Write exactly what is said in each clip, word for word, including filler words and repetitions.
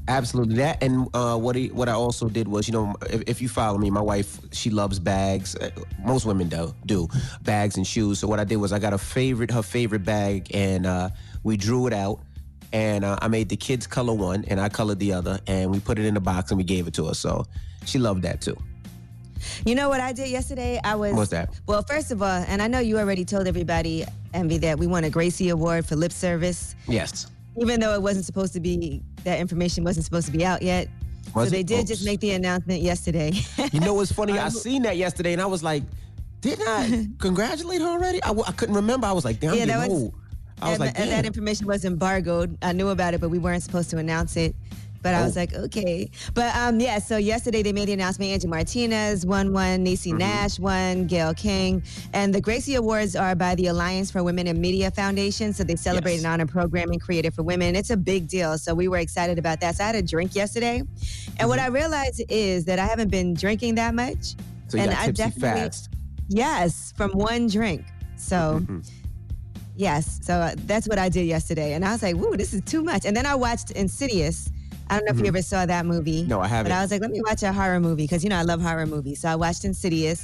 Absolutely. That and uh, what he, what I also did was, you know, if, if you follow me, my wife, she loves bags. Most women do, do bags and shoes. So what I did was I got a favorite, her favorite bag, and uh, we drew it out. And uh, I made the kids color one, and I colored the other, and we put it in the box, and we gave it to her. So she loved that, too. You know what I did yesterday? I was... What's that? Well, first of all, and I know you already told everybody, Envy, that we won a Gracie Award for lip service. Yes. Even though it wasn't supposed to be, that information wasn't supposed to be out yet. Was so they it? did Oops. just make the announcement yesterday. You know what's funny? I seen that yesterday, and I was like, didn't I congratulate her already? I, w- I couldn't remember. I was like, damn, yeah, that was, old. I was and, like, damn. and that information was embargoed. I knew about it, but we weren't supposed to announce it. But I was like, okay. But um, yeah, so yesterday they made the announcement. Angie Martinez won one, Niecy mm-hmm. Nash won, Gayle King. And the Gracie Awards are by the Alliance for Women in Media Foundation. So they celebrate yes. and honor programming created for women. It's a big deal. So we were excited about that. So I had a drink yesterday. And mm-hmm. what I realized is that I haven't been drinking that much. So you and got I tipsy definitely, fast. Yes, from one drink. So... Mm-hmm. Yes, so uh, that's what I did yesterday. And I was like, woo, this is too much. And then I watched Insidious. I don't know Mm-hmm. if you ever saw that movie. No, I haven't. But I was like, let me watch a horror movie because, you know, I love horror movies. So I watched Insidious,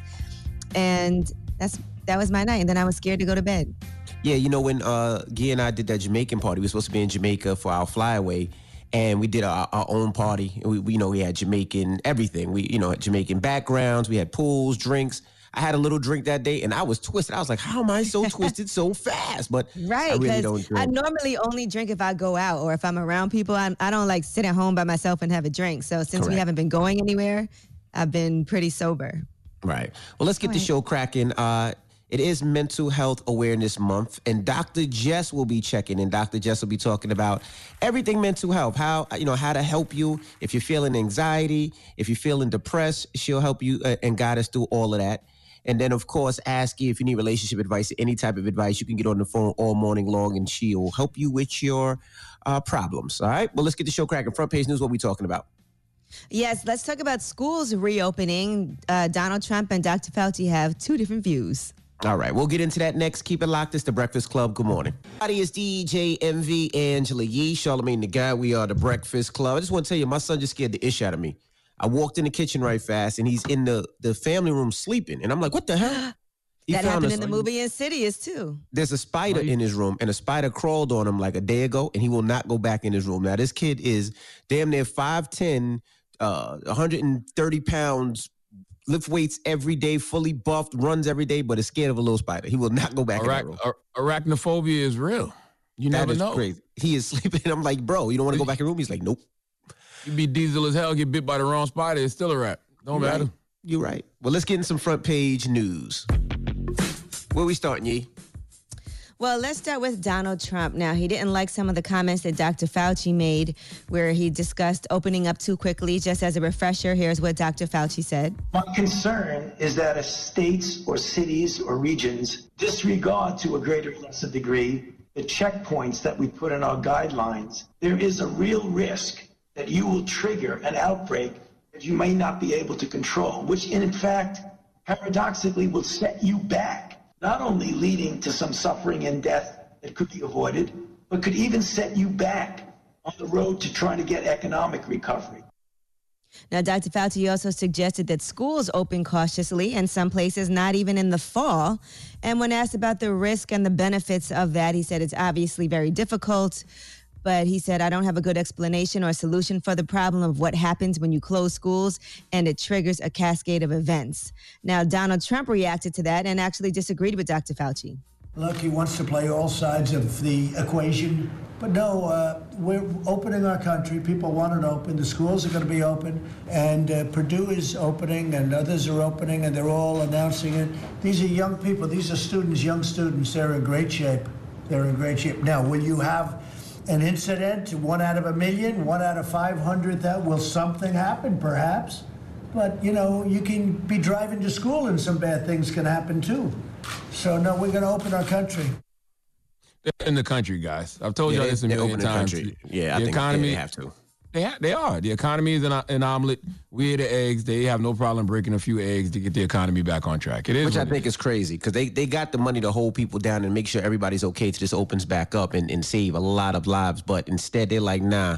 and that's that was my night. And then I was scared to go to bed. Yeah, you know, when uh, Guy and I did that Jamaican party, we were supposed to be in Jamaica for our flyaway, and we did our, our own party. We, we, you know, we had Jamaican everything. We, you know, had Jamaican backgrounds. We had pools, drinks. I had a little drink that day, and I was twisted. I was like, how am I so twisted so fast? But right, I really because don't drink. I normally only drink if I go out or if I'm around people. I'm, I don't like sit at home by myself and have a drink. So since Correct. we haven't been going anywhere, I've been pretty sober. Right. Well, let's get All the right. show cracking. Uh, it is Mental Health Awareness Month, and Doctor Jess will be checking in. Doctor Jess will be talking about everything mental health, how, you know, how to help you if you're feeling anxiety, if you're feeling depressed. She'll help you uh, and guide us through all of that. And then, of course, ask you if you need relationship advice, any type of advice. You can get on the phone all morning long, and she will help you with your uh, problems. All right? Well, let's get the show cracking. Front page news, what we talking about? Yes, let's talk about schools reopening. Uh, Donald Trump and Doctor Fauci have two different views. All right, we'll get into that next. Keep it locked. It's The Breakfast Club. Good morning. Everybody, it's D J M V, Angela Yee, Charlamagne the Guy. We are The Breakfast Club. I just want to tell you, my son just scared the ish out of me. I walked in the kitchen right fast, and he's in the, the family room sleeping. And I'm like, what the hell? He that found happened a- in the movie Insidious, too. There's a spider in his room, and a spider crawled on him like a day ago, and he will not go back in his room. Now, this kid is damn near five ten, uh, one hundred thirty pounds, lift weights every day, fully buffed, runs every day, but is scared of a little spider. He will not go back Arach- in that room. ar- arachnophobia is real. You That never is know. crazy. He is sleeping. I'm like, bro, you don't want to go back in the room? He's like, nope. You be diesel as hell, get bit by the wrong spider, it's still a rat. Don't You're matter. right. You're right. Well, let's get in some front page news. Where we starting, Yee? Well, let's start with Donald Trump. Now, he didn't like some of the comments that Doctor Fauci made where he discussed opening up too quickly. Just as a refresher, here's what Doctor Fauci said. My concern is that if states or cities or regions disregard to a greater or lesser degree the checkpoints that we put in our guidelines, there is a real risk that you will trigger an outbreak that you may not be able to control, which in fact, paradoxically, will set you back, not only leading to some suffering and death that could be avoided, but could even set you back on the road to trying to get economic recovery. Now, Doctor Fauci also suggested that schools open cautiously in some places, not even in the fall. And when asked about the risk and the benefits of that, he said it's obviously very difficult. But he said, I don't have a good explanation or solution for the problem of what happens when you close schools and it triggers a cascade of events. Now, Donald Trump reacted to that and actually disagreed with Doctor Fauci. Look, he wants to play all sides of the equation. But no, uh, we're opening our country. People want it open. The schools are going to be open. And uh, Purdue is opening and others are opening and they're all announcing it. These are young people. These are students, young students. They're in great shape. They're in great shape. Now, will you have an incident, one out of a million, one out of five hundred? That will something happen, perhaps. But, you know, you can be driving to school and some bad things can happen, too. So, no, we're going to open our country. They're in the country, guys. I've told Yeah, y'all they- this a they're million opening the times. country. Yeah, I the think economy, they have to. They, ha- they are. The economy is an, an omelet. We're the eggs. They have no problem breaking a few eggs to get the economy back on track. It is Which what I it think is crazy because they, they got the money to hold people down and make sure everybody's okay till this opens back up and, and save a lot of lives. But instead, they're like, nah,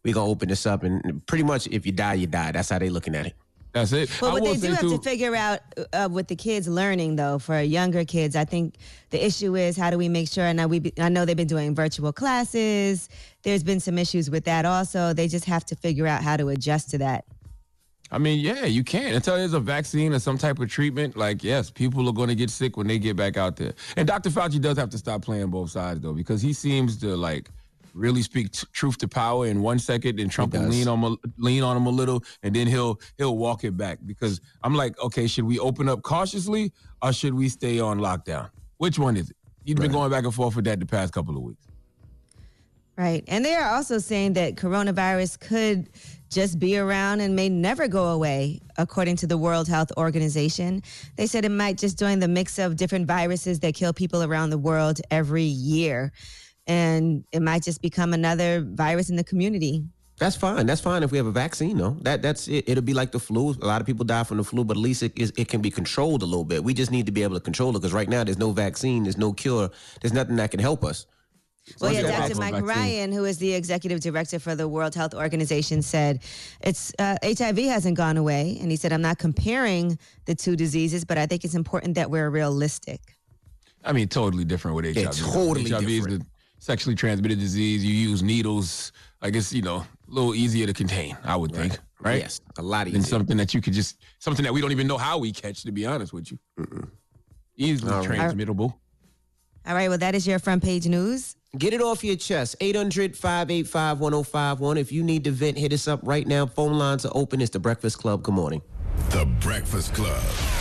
we're going to open this up. And pretty much if you die, you die. That's how they looking at it. That's it. Well, I what will they do say have too, to figure out uh, with the kids learning, though, for younger kids, I think the issue is how do we make sure, and I, we, I know they've been doing virtual classes. There's been some issues with that also. They just have to figure out how to adjust to that. I mean, yeah, you can. Until there's a vaccine or some type of treatment, like, yes, people are going to get sick when they get back out there. And Doctor Fauci does have to stop playing both sides, though, because he seems to, like, really speak t- truth to power in one second, and Trump will lean on him, lean on him a little, and then he'll he'll walk it back. Because I'm like, okay, should we open up cautiously or should we stay on lockdown? Which one is it? He's been going back and forth with that the past couple of weeks. Right. And they are also saying that coronavirus could just be around and may never go away, according to the World Health Organization. They said it might just join the mix of different viruses that kill people around the world every year. And it might just become another virus in the community. That's fine. That's fine if we have a vaccine, though. That that's it. It'll be like the flu. A lot of people die from the flu, but at least it is, it can be controlled a little bit. We just need to be able to control it because right now there's no vaccine, there's no cure, there's nothing that can help us. Well, yeah, Doctor Mike Ryan, who is the executive director for the World Health Organization, said it's uh, H I V hasn't gone away. And he said, I'm not comparing the two diseases, but I think it's important that we're realistic. I mean, totally different with H I V. It's totally H I V different. is the sexually transmitted disease. You use needles. I guess, you know, a little easier to contain, I would think. Right? Yes, a lot easier. Than something that you could just, something that we don't even know how we catch, to be honest with you. Mm-mm. Easily All right. transmittable. All right, well, that is your front page news. Get it off your chest. eight hundred, five eight five, one oh five one. If you need to vent, hit us up right now. Phone lines are open. It's The Breakfast Club. Good morning. The Breakfast Club.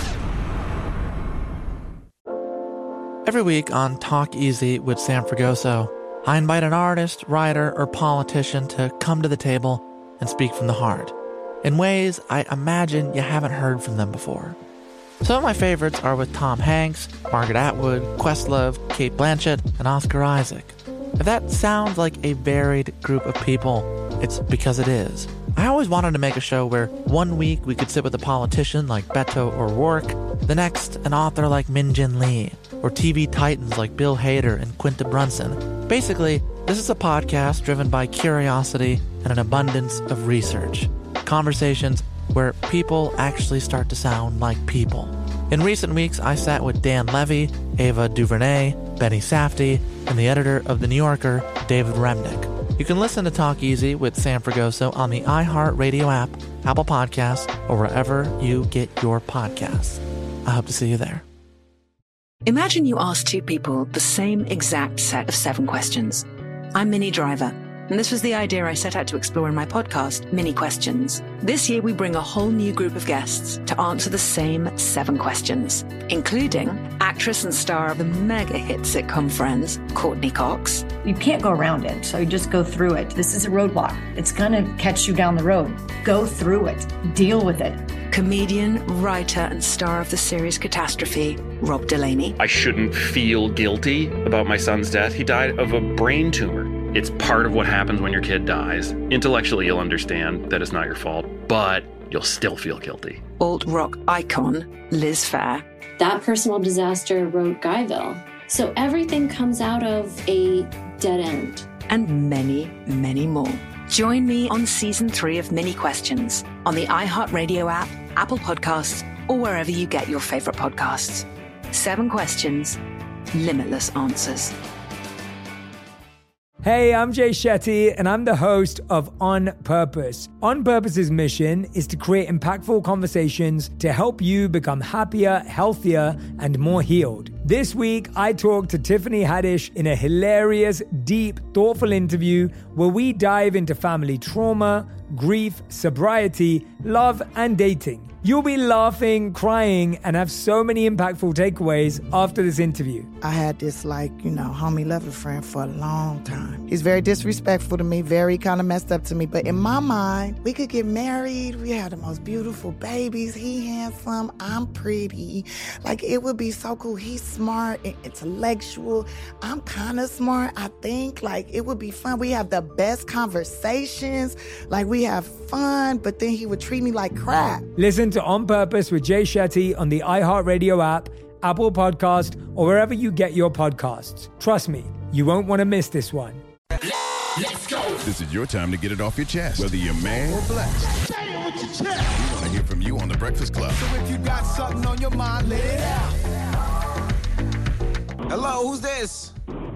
Every week on Talk Easy with Sam Fragoso, I invite an artist, writer, or politician to come to the table and speak from the heart in ways I imagine you haven't heard from them before. Some of my favorites are with Tom Hanks, Margaret Atwood, Questlove, Cate Blanchett, and Oscar Isaac. If that sounds like a varied group of people, it's because it is. I always wanted to make a show where one week we could sit with a politician like Beto O'Rourke, the next an author like Min Jin Lee, or T V titans like Bill Hader and Quinta Brunson. Basically, this is a podcast driven by curiosity and an abundance of research. Conversations where people actually start to sound like people. In recent weeks, I sat with Dan Levy, Ava DuVernay, Benny Safdie, and the editor of The New Yorker, David Remnick. You can listen to Talk Easy with Sam Fragoso on the iHeartRadio app, Apple Podcasts, or wherever you get your podcasts. I hope to see you there. Imagine you ask two people the same exact set of seven questions. I'm Minnie Driver, and this was the idea I set out to explore in my podcast, Mini Questions. This year, we bring a whole new group of guests to answer the same seven questions, including actress and star of the mega hit sitcom Friends, Courtney Cox. You can't go around it, so you just go through it. This is a roadblock. It's gonna catch you down the road. Go through it. Deal with it. Comedian, writer, and star of the series Catastrophe, Rob Delaney. I shouldn't feel guilty about my son's death. He died of a brain tumor. It's part of what happens when your kid dies. Intellectually, you'll understand that it's not your fault, but you'll still feel guilty. Alt-rock icon, Liz Phair. That personal disaster wrote Guyville. So everything comes out of a dead end. And many, many more. Join me on season three of Mini Questions on the iHeartRadio app, Apple Podcasts, or wherever you get your favorite podcasts. Seven questions, limitless answers. Hey, I'm Jay Shetty, and I'm the host of On Purpose. On Purpose's mission is to create impactful conversations to help you become happier, healthier, and more healed. This week, I talked to Tiffany Haddish in a hilarious, deep, thoughtful interview where we dive into family trauma, grief, sobriety, love, and dating. You'll be laughing, crying, and have so many impactful takeaways after this interview. I had this, like, you know, homie lover friend for a long time. He's very disrespectful to me, very kind of messed up to me. But in my mind, we could get married. We had the most beautiful babies. He handsome. I'm pretty. Like, it would be so cool. He's smart and intellectual. I'm kind of smart, I think. Like, it would be fun. We have the best conversations. Like, we have fun, but then he would treat me like crap. Listen to On Purpose with Jay Shetty on the iHeartRadio app, Apple Podcast, or wherever you get your podcasts. Trust me, you won't want to miss this one. Let's go. This is your time to get it off your chest, whether you're mad or blessed. Say it with your chest. We want to hear from you on The Breakfast Club. So if you got something on your mind, let it out. Hello, who's this?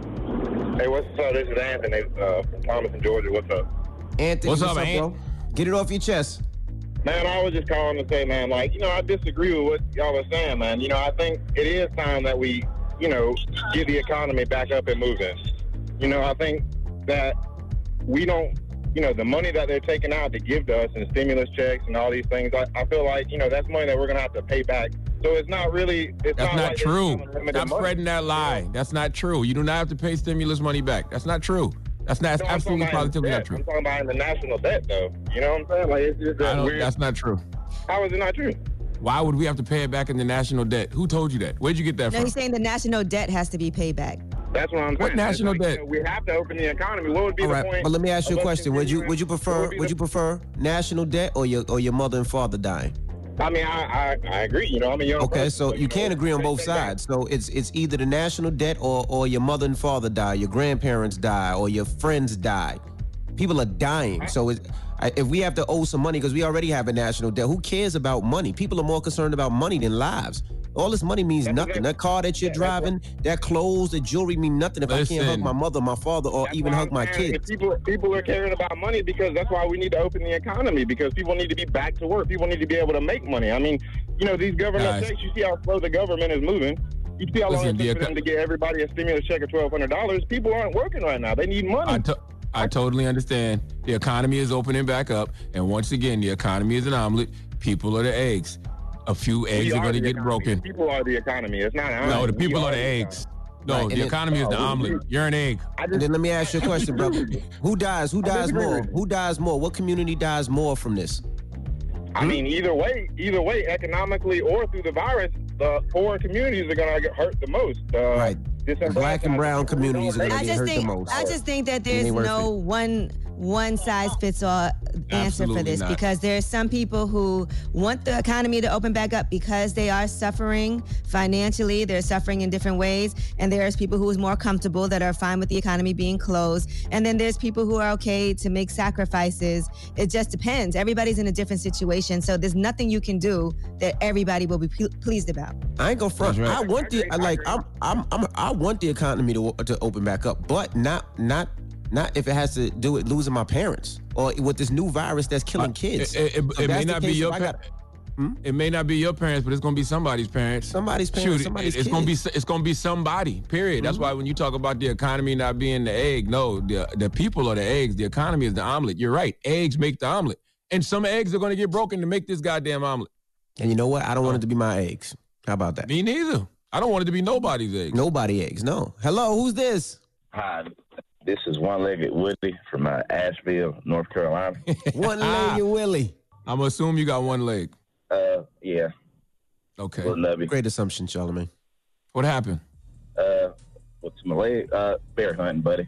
Hey, what's up? This is Anthony uh, from Thomason, Georgia. What's up? Anthony, What's what's, up, up, Ant? bro? Get it off your chest. Man, I was just calling to say, man, like, you know, I disagree with what y'all are saying, man. You know, I think it is time that we, you know, get the economy back up and moving. You know, I think that we don't, you know, the money that they're taking out to give to us and stimulus checks and all these things, I, I feel like, you know, that's money that we're going to have to pay back. So it's not really, it's That's not, not like true. it's unlimited Stop money. spreading that lie. That's not true. You do not have to pay stimulus money back. That's not true. That's not. That's No, I'm absolutely talking about in positively debt. not true. I'm talking about in the national debt, though. You know what I'm saying? Like, it's just I that don't, weird. that's not true. How is it not true? Why would we have to pay it back in the national debt? Who told you that? Where'd you get that No, from? he's saying the national debt has to be paid back. That's what I'm saying. What national It's like, debt? you know, we have to open the economy. What would be All the right, point? but let me ask you a of us question. Would you continuing- would you what prefer be would the- you prefer national debt or your or your mother and father dying? I mean, I, I I agree. You know, I'm a young Okay, person, so but, you know, can't agree on both take that- sides. So it's it's either the national debt or or your mother and father die, your grandparents die, or your friends die. People are dying. So it's, I- if we have to owe some money because we already have a national debt, who cares about money? People are more concerned about money than lives. All this money means nothing. That car that you're driving, that clothes, that jewelry mean nothing if I can't hug Listen. my mother, my father, or even hug my saying, kids. if people people are caring about money because that's why we need to open the economy, because people need to be back to work. People need to be able to make money. I mean, you know, these government Guys. checks, you see how slow the government is moving. You see how long Listen, it took the for them to get everybody a stimulus check of twelve hundred dollars. People aren't working right now. They need money. I, to- I totally understand. The economy is opening back up, and once again, the economy is an omelet. People are the eggs. A few eggs We are are going to the get economy. broken. People are the economy. It's not an No, the omelet. We people are the the eggs. No, Right, and the it- economy is the Oh, omelet. You're an egg. And then let me ask you a question, brother. Who dies? Who dies disagree more? with you. Who dies more? What community dies more from this? I mean, either way, either way, economically or through the virus, the poor communities are going to get hurt the most. Uh, Right. Black and brown communities are going I to get just hurt think the most. I just think that And there's they worth no it. one one size fits all answer for Absolutely this not. because there's some people who want the economy to open back up because they are suffering financially, they're suffering in different ways, and there's people who is more comfortable that are fine with the economy being closed, and then there's people who are okay to make sacrifices. It just depends. Everybody's in a different situation, so there's nothing you can do that everybody will be ple- pleased about. I ain't gonna front. That's right. I want the I like I'm I'm I'm I want the economy to to open back up, but not not not if it has to do with losing my parents or with this new virus that's killing kids. It, it- So it may that's the not be case, your if I pa- got- It may not be your parents, but it's gonna be somebody's parents. Somebody's parents, Shoot, somebody's it's gonna be kids. it's gonna be somebody. Period. That's Mhm. why when you talk about the economy not being the egg, no, the the people are the eggs. The economy is the omelet. You're right. Eggs make the omelet, and some eggs are gonna get broken to make this goddamn omelet. And you know what? I don't want it to be my eggs. How about that? Me neither. I don't want it to be nobody's eggs. Nobody eggs. No. Hello, who's this? Hi, this is One-Legged Woody from uh, Asheville, North Carolina. One-legged Willie. I'm gonna assume you got one leg. Uh, yeah. Okay. Little nubby. Great assumption, Charlamagne. What happened? Uh, what's my leg? Uh, bear hunting, buddy.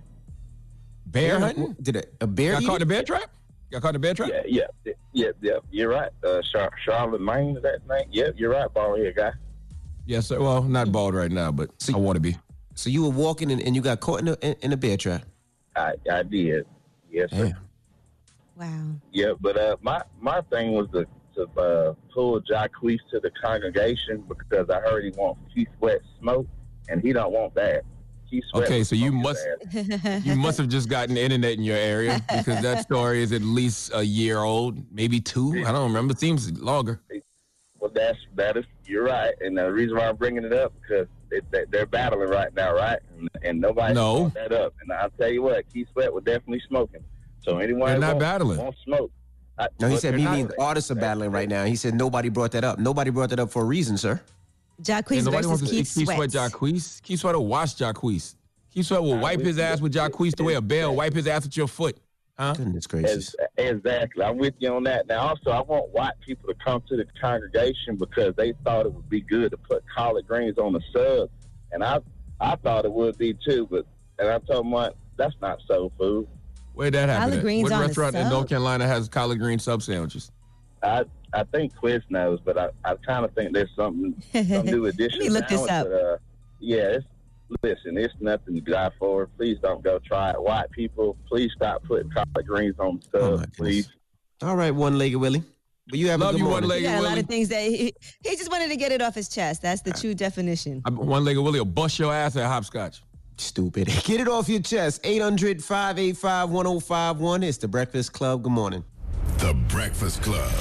Bear hunting? Did it, a bear Got eat caught in it? the bear trap? Got caught in the bear trap? Yeah, yeah, yeah, yeah. You're right. Uh, Char- Charlotte, Maine, is that name? Yeah, you're right, bald head guy. Yes, sir. Well, not bald right now, but I want to be. So you were walking and, and you got caught in a, in, in a bear trap. I, I did. Yes, sir. Damn. Wow. Yeah, but uh, my my thing was to to uh, pull Jacquees to the congregation because I heard he wants Keith Sweat smoke, and he don't want that. Keith Sweat Okay, would so you smoke must his ass. you must have just gotten internet in your area because that story is at least a year old, maybe two. I don't remember. It seems longer. Well, that's that is you're right, and the reason why I'm bringing it up because it, they, they're battling right now, right? And, and nobody No. brought that up. And I'll tell you what, Keith Sweat was definitely smoking. So anyone They're who not won't, battling. won't smoke. I, No, he but said they're me not- being the artists are battling right now. He said nobody brought that up. Nobody brought that up for a reason, sir. Jacquees And nobody versus wants to Keith see Keith Sweat Sweat. Jacquees. Keith Sweat will wash Jacquees. Keith Sweat will wipe his ass with Jacquees the way a bear will wipe his ass with your foot. Huh? Goodness gracious. Ex- Exactly. I'm with you on that. Now, also, I want white people to come to the congregation because they thought it would be good to put collard greens on the sub. And I I thought it would be too, but and I told them, what, that's not soul food. Where'd that happen? Collard at? greens What on a restaurant in sub? North Carolina has collard green sub sandwiches? I I think Quiz knows, but I, I kind of think there's something, some new addition. Let me look this now, up. But, uh, yeah, it's, listen, it's nothing to die for. Please don't go try it. White people, please stop putting collard greens on stuff, please. All right, one-legged Willie. But you have Love a good you, morning. one-legged He got a Willie. lot of things that he, he just wanted to get it off his chest. That's the true definition. I'm one-legged Willie will bust your ass at hopscotch. Stupid. Get it off your chest. eight hundred, five eight five, one oh five one. It's The Breakfast Club. Good morning. The Breakfast Club.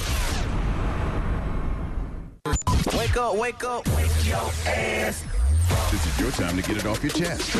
Wake up, wake up. Wake your ass. This is your time to get it off your chest.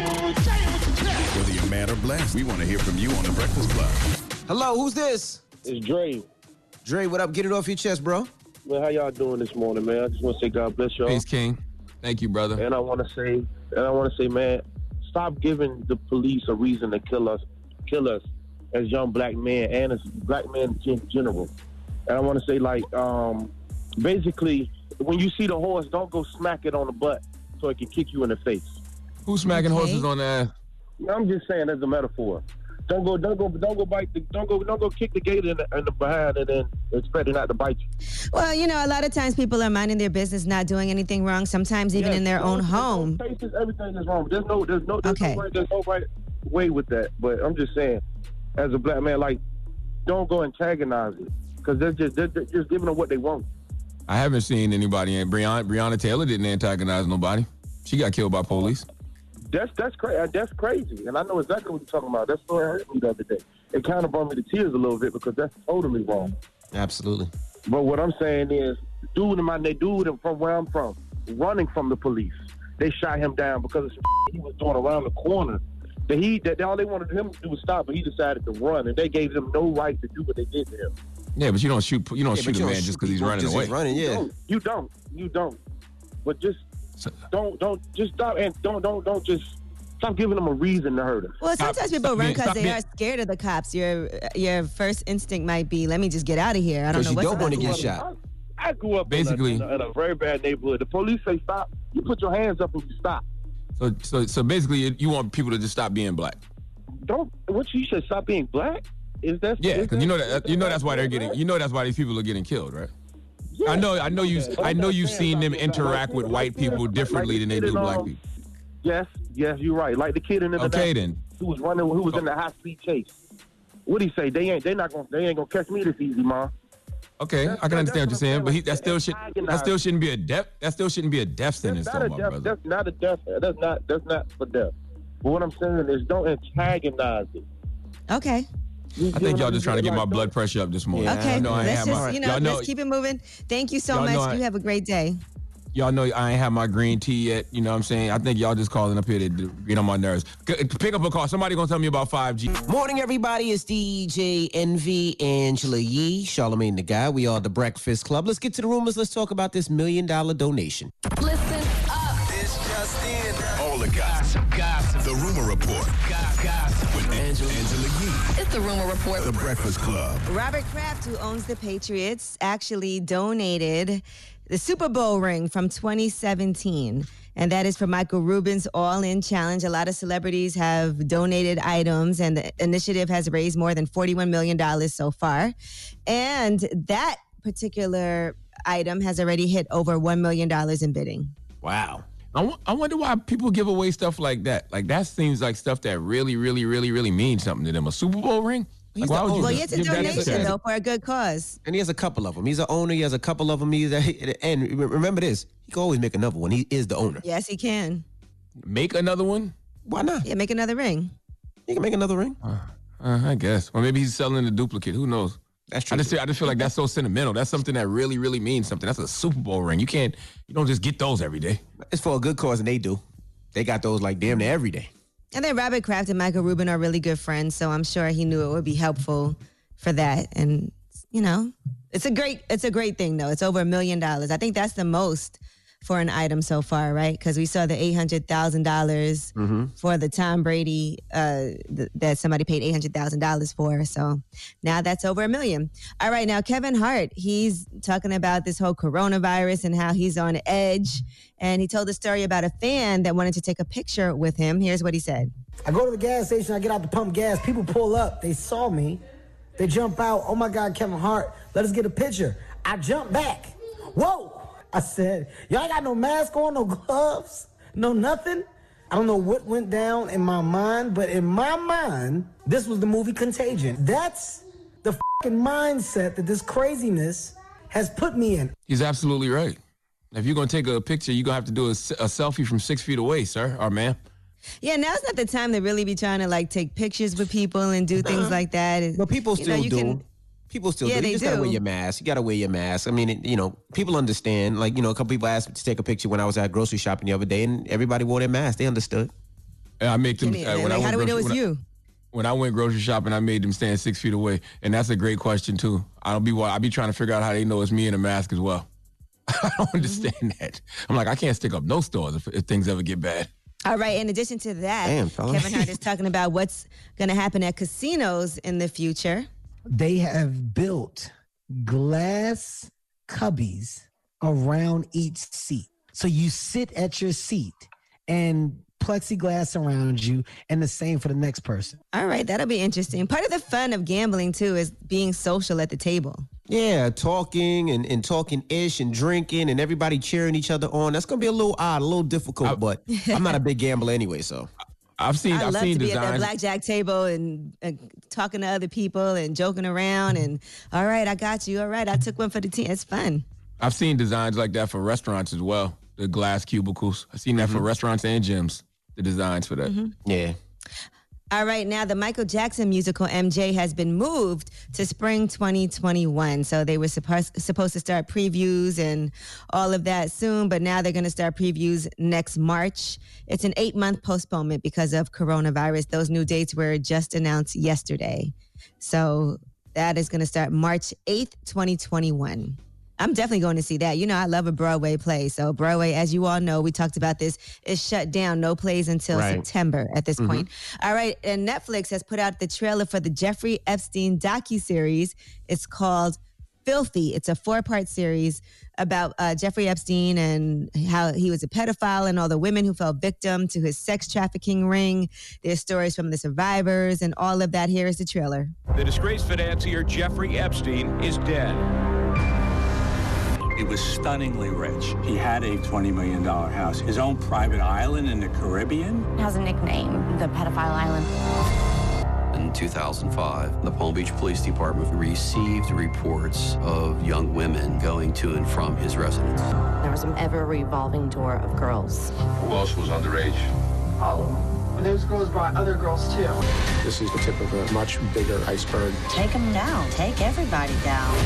Whether you're mad or blessed, we want to hear from you on The Breakfast Club. Hello, who's this? It's Dre. Dre, what up? Get it off your chest, bro. Man, how y'all doing this morning, man? I just want to say God bless y'all. Peace, King. Thank you, brother. And I want to say, and I want to say, man, stop giving the police a reason to kill us, kill us as young black men and as black men in general. And I want to say, like, um, basically, when you see the horse, don't go smack it on the butt so it can kick you in the face. Who's smacking okay. horses on the ass? I'm just saying as a metaphor. Don't go, don't go, don't go bite the, don't go, don't go kick the gator in the, in the behind and then expect it not to bite you. Well, you know, a lot of times people are minding their business, not doing anything wrong. Sometimes even yes, in their own home. Cases, everything is wrong. There's no, there's no, there's okay. no, right, there's no right way with that. But I'm just saying, as a black man, like, don't go antagonize it because they're just, they're, they're just giving them what they want. I haven't seen anybody. Breonna, Breonna Taylor didn't antagonize nobody. She got killed by police. That's that's crazy. That's crazy, and I know exactly what you're talking about. That story hurt me the other day. It kind of brought me to tears a little bit because that's totally wrong. Absolutely. But what I'm saying is, dude, my they dude from where I'm from, running from the police, they shot him down because of some he was doing around the corner. That he that all they wanted him to do was stop, but he decided to run, and they gave him no right to do what they did to him. Yeah, but you don't shoot you don't Yeah, shoot a you man don't just because he's shoot running just away. he's running, yeah. You don't, you don't, you don't. But just so, don't don't just stop and don't don't don't just. Stop giving them a reason to hurt us. Well, sometimes people run because they are scared of the cops. Your your first instinct might be, let me just get out of here. I don't know what's don't want to get shot. I, I grew up Basically, in a, in, a, in a very bad neighborhood. The police say stop. You put your hands up and you stop. So, so, so basically, you want people to just stop being black. Don't. What you said? Stop being black? Is that? Yeah, because you know that, that you know that's why they're getting. You know that's why these people are getting killed, right? Yeah. I know. I know you. I know you've seen them interact with white people differently than they do black people. Yes, yes, you're right. Like the kid in the okay, then. who was running, who was in the high speed chase. What he say? They ain't, they not gonna, they ain't gonna catch me this easy, ma. Okay, that's, I can understand what you're saying, but he, that still should, that still shouldn't be a death. That still shouldn't be a death sentence, though, my death, brother. That's not a death. That's not, that's not for death. But what I'm saying is, don't antagonize it. Okay. I think y'all just trying to get my blood pressure up this morning. Okay, know I let's just, my, you know, know, let's keep it moving. Thank you so much. I, you have a great day. Y'all know I ain't have my green tea yet. You know what I'm saying? I think y'all just calling up here to get on my nerves. Pick up a call. Somebody gonna tell me about five G. Morning, everybody. It's D J Envy, Angela Yee, Charlamagne the Guy. We are The Breakfast Club. Let's get to the rumors. Let's talk about this million dollar donation. Listen up. It's just in. All the gossip. Gossip. The Rumor Report. Gossip. With Angela, Angela Yee. It's the Rumor Report. The Breakfast Club. Robert Kraft, who owns the Patriots, actually donated the Super Bowl ring from twenty seventeen. And that is for Michael Rubin's All In Challenge. A lot of celebrities have donated items, and the initiative has raised more than forty-one million dollars so far. And that particular item has already hit over one million dollars in bidding. Wow. I, w- I wonder why people give away stuff like that. Like, that seems like stuff that really, really, really, really means something to them. A Super Bowl ring? Like, why would you well, it's a donation, though, for a good cause. And he has a couple of them. He's an owner. He has a couple of them. He's a, and remember this, he can always make another one. He is the owner. Yes, he can. Make another one? Why not? Yeah, make another ring. He can make another ring. Uh, uh, I guess. Or maybe he's selling a duplicate. Who knows? That's true. I just, I just feel like that's so sentimental. That's something that really, really means something. That's a Super Bowl ring. You can't, you don't just get those every day. It's for a good cause, and they do. They got those like damn near every day. And then Robert Kraft and Michael Rubin are really good friends, so I'm sure he knew it would be helpful for that. And, you know, it's a great, it's a great thing, though. It's over a million dollars. I think that's the most for an item so far, right? Because we saw the eight hundred thousand dollars mm-hmm. for the Tom Brady uh, th- that somebody paid eight hundred thousand dollars for. So now that's over a million. All right, now Kevin Hart, he's talking about this whole coronavirus and how he's on edge. And he told a story about a fan that wanted to take a picture with him. Here's what he said. I go to the gas station, I get out to pump gas. People pull up, they saw me. They jump out. Oh my God, Kevin Hart, let us get a picture. I jump back. Whoa! I said, y'all ain't got no mask on, no gloves, no nothing. I don't know what went down in my mind, but in my mind, this was the movie Contagion. That's the fucking mindset that this craziness has put me in. He's absolutely right. If you're going to take a picture, you're going to have to do a, a selfie from six feet away, sir or ma'am. Yeah, now's not the time to really be trying to like take pictures with people and do things like that. But people still you know, you do. Can, People still yeah, do. they You just do. gotta wear your mask. You gotta wear your mask. I mean, it, you know, people understand. Like, you know, a couple people asked me to take a picture when I was at grocery shopping the other day, and everybody wore their mask. They understood. And I make them. Can you- uh, when like, I how do we went know grocery- it's when I- you? When I went grocery shopping, I made them stand six feet away, and that's a great question too. I don't be. I be trying to figure out how they know it's me in a mask as well. I don't understand that. I'm like, I can't stick up no stores if, if things ever get bad. All right, in addition to that, Damn, fella. Kevin Hart is talking about what's going to happen at casinos in the future. They have built glass cubbies around each seat. So you sit at your seat and plexiglass around you, and the same for the next person. All right, that'll be interesting. Part of the fun of gambling, too, is being social at the table. Yeah, talking and, and talking ish and drinking and everybody cheering each other on. That's gonna be a little odd, a little difficult, but I'm not a big gambler anyway, so. I've seen. I I've love seen to be designs. at that blackjack table and, and talking to other people and joking around and, all right, I got you. All right, I took one for the team. It's fun. I've seen designs like that for restaurants as well. The glass cubicles. I've seen that Mm-hmm. for restaurants and gyms. The designs for that. Mm-hmm. Yeah. All right, now the Michael Jackson musical M J has been moved to spring twenty twenty-one. So they were supposed supposed to start previews and all of that soon, but now they're going to start previews next March. It's an eight-month postponement because of coronavirus. Those new dates were just announced yesterday. So that is going to start March eighth, twenty twenty-one. I'm definitely going to see that. You know, I love a Broadway play. So Broadway, as you all know, we talked about this, is shut down. No plays until Right. September at this Mhm. point. All right, and Netflix has put out the trailer for the Jeffrey Epstein docuseries. It's called Filthy. It's a four-part series about uh, Jeffrey Epstein and how he was a pedophile and all the women who fell victim to his sex trafficking ring. There's stories from the survivors and all of that. Here is the trailer. The disgraced financier Jeffrey Epstein is dead. He was stunningly rich. He had a twenty million dollars house, his own private island in the Caribbean. It has a nickname, the Pedophile Island. In two thousand five, the Palm Beach Police Department received reports of young women going to and from his residence. There was an ever-revolving door of girls. Who else was underage? All of them. Those girls brought other girls, too. This is the tip of a much bigger iceberg. Take them down. Take everybody down.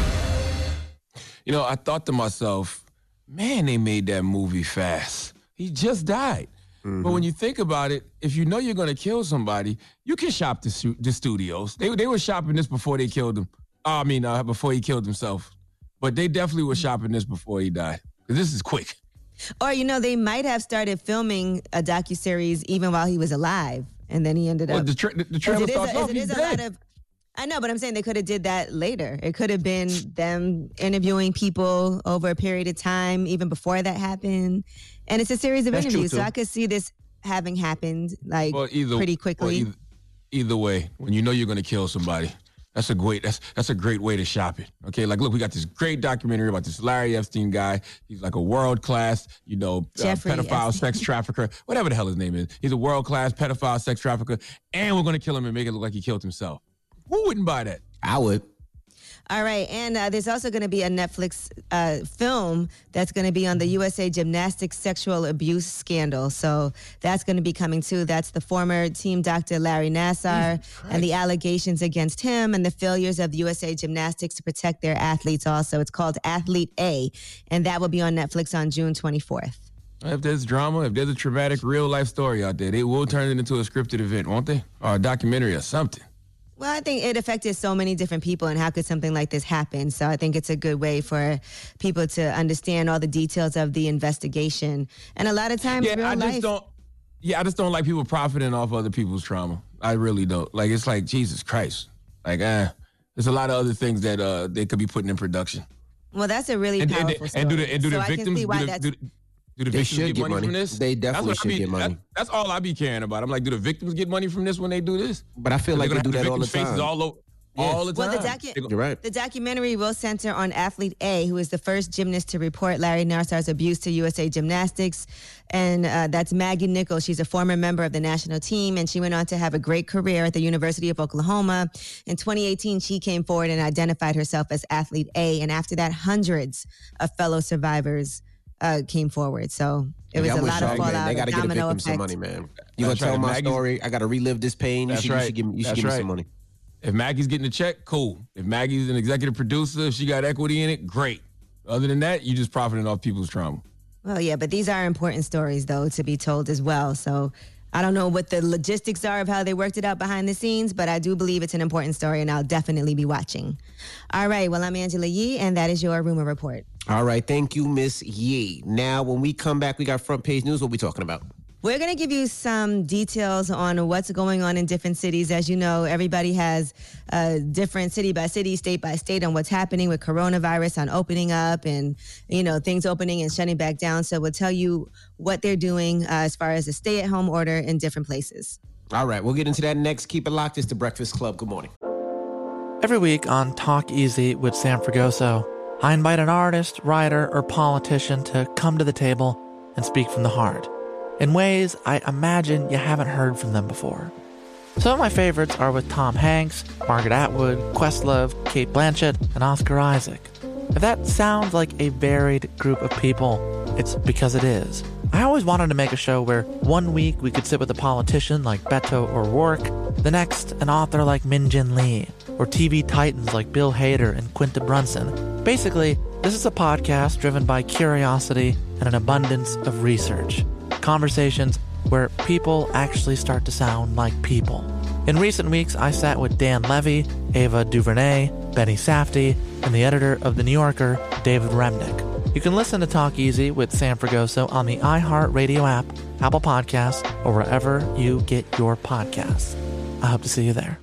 You know, I thought to myself, man, they made that movie fast. He just died. Mm-hmm. But when you think about it, if you know you're going to kill somebody, you can shop the, stu- the studios. They they were shopping this before they killed him. I mean, uh, before he killed himself. But they definitely were shopping this before he died. Because this is quick. Or, you know, they might have started filming a docuseries even while he was alive. And then he ended Well, up... the, tra- the, the As trailer it is starts a- as off, it he's is a dead. lot of... I know, but I'm saying they could have did that later. It could have been them interviewing people over a period of time, even before that happened. And it's a series of That's true, interviews, so too. I could see this having happened like Well, either, pretty well, quickly. either, either way, when you know you're going to kill somebody, that's a great that's that's a great way to shop it. Okay, like look, we got this great documentary about this Larry Epstein guy. He's like a world class, you know, uh, Jeffrey pedophile, Epstein. sex trafficker, whatever the hell his name is. He's a world class pedophile, sex trafficker, and we're going to kill him and make it look like he killed himself. Who wouldn't buy that? I would. All right, and uh, there's also going to be a Netflix uh, film that's going to be on the U S A Gymnastics sexual abuse scandal. So that's going to be coming too. That's the former team doctor Larry Nassar and the allegations against him and the failures of U S A Gymnastics to protect their athletes also. It's called Athlete A, and that will be on Netflix on June twenty-fourth. If there's drama, if there's a traumatic real life story out there, they will turn it into a scripted event, won't they? Or a documentary or something. Well, I think it affected so many different people, and how could something like this happen? So I think it's a good way for people to understand all the details of the investigation. And a lot of times, Yeah, real I just life, don't. Yeah, I just don't like people profiting off other people's trauma. I really don't. Like, it's like, Jesus Christ. Like, eh, there's a lot of other things that uh they could be putting in production. well, that's a really And, powerful and, story. and do the and do so the I can victims see why do the, that's do, do the They victims should get, get money, money. from this? They That's definitely what I should be- get money. that- that's all I be caring about. I'm like, do the victims get money from this when they do this? But I feel They're like they gonna do have that all the victims' faces time. all over. all the time. Well, the, docu- You're right. the documentary will center on athlete A, who is the first gymnast to report Larry Nassar's abuse to U S A Gymnastics. And uh, that's Maggie Nichols. She's a former member of the national team, and she went on to have a great career at the University of Oklahoma. In twenty eighteen, she came forward and identified herself as athlete A. And after that, hundreds of fellow survivors uh, came forward. So it was yeah, a lot of fallout. They got to get a victim effect. some money, man. You That's gonna tell right. my Maggie's, story? I got to relive this pain. You That's should, right. you should give me, you should That's give me right. some money. If Maggie's getting a check, cool. If Maggie's an executive producer, if she got equity in it, great. Other than that, you just profiting off people's trauma. Well, yeah, but these are important stories, though, to be told as well. So I don't know what the logistics are of how they worked it out behind the scenes, but I do believe it's an important story, and I'll definitely be watching. All right, well, I'm Angela Yee, and that is your Rumor Report. All right, thank you, Miss Yee. Now, when we come back, we got front page news. What we talking about? We're going to give you some details on what's going on in different cities. As you know, everybody has uh, different city by city, state by state on what's happening with coronavirus, on opening up and, you know, things opening and shutting back down. So we'll tell you what they're doing uh, as far as a stay-at-home order in different places. All right, we'll get into that next. Keep it locked. It's The Breakfast Club. Good morning. Every week on Talk Easy with Sam Fragoso, I invite an artist, writer, or politician to come to the table and speak from the heart in ways I imagine you haven't heard from them before. Some of my favorites are with Tom Hanks, Margaret Atwood, Questlove, Cate Blanchett, and Oscar Isaac. If that sounds like a varied group of people, it's because it is. I always wanted to make a show where one week we could sit with a politician like Beto O'Rourke, the next an author like Min Jin Lee, or T V titans like Bill Hader and Quinta Brunson. Basically, this is a podcast driven by curiosity and an abundance of research. Conversations where people actually start to sound like people. In recent weeks, I sat with Dan Levy, Ava DuVernay, Benny Safdie, and the editor of The New Yorker, David Remnick. You can listen to Talk Easy with Sam Fragoso on the iHeartRadio app, Apple Podcasts, or wherever you get your podcasts. I hope to see you there.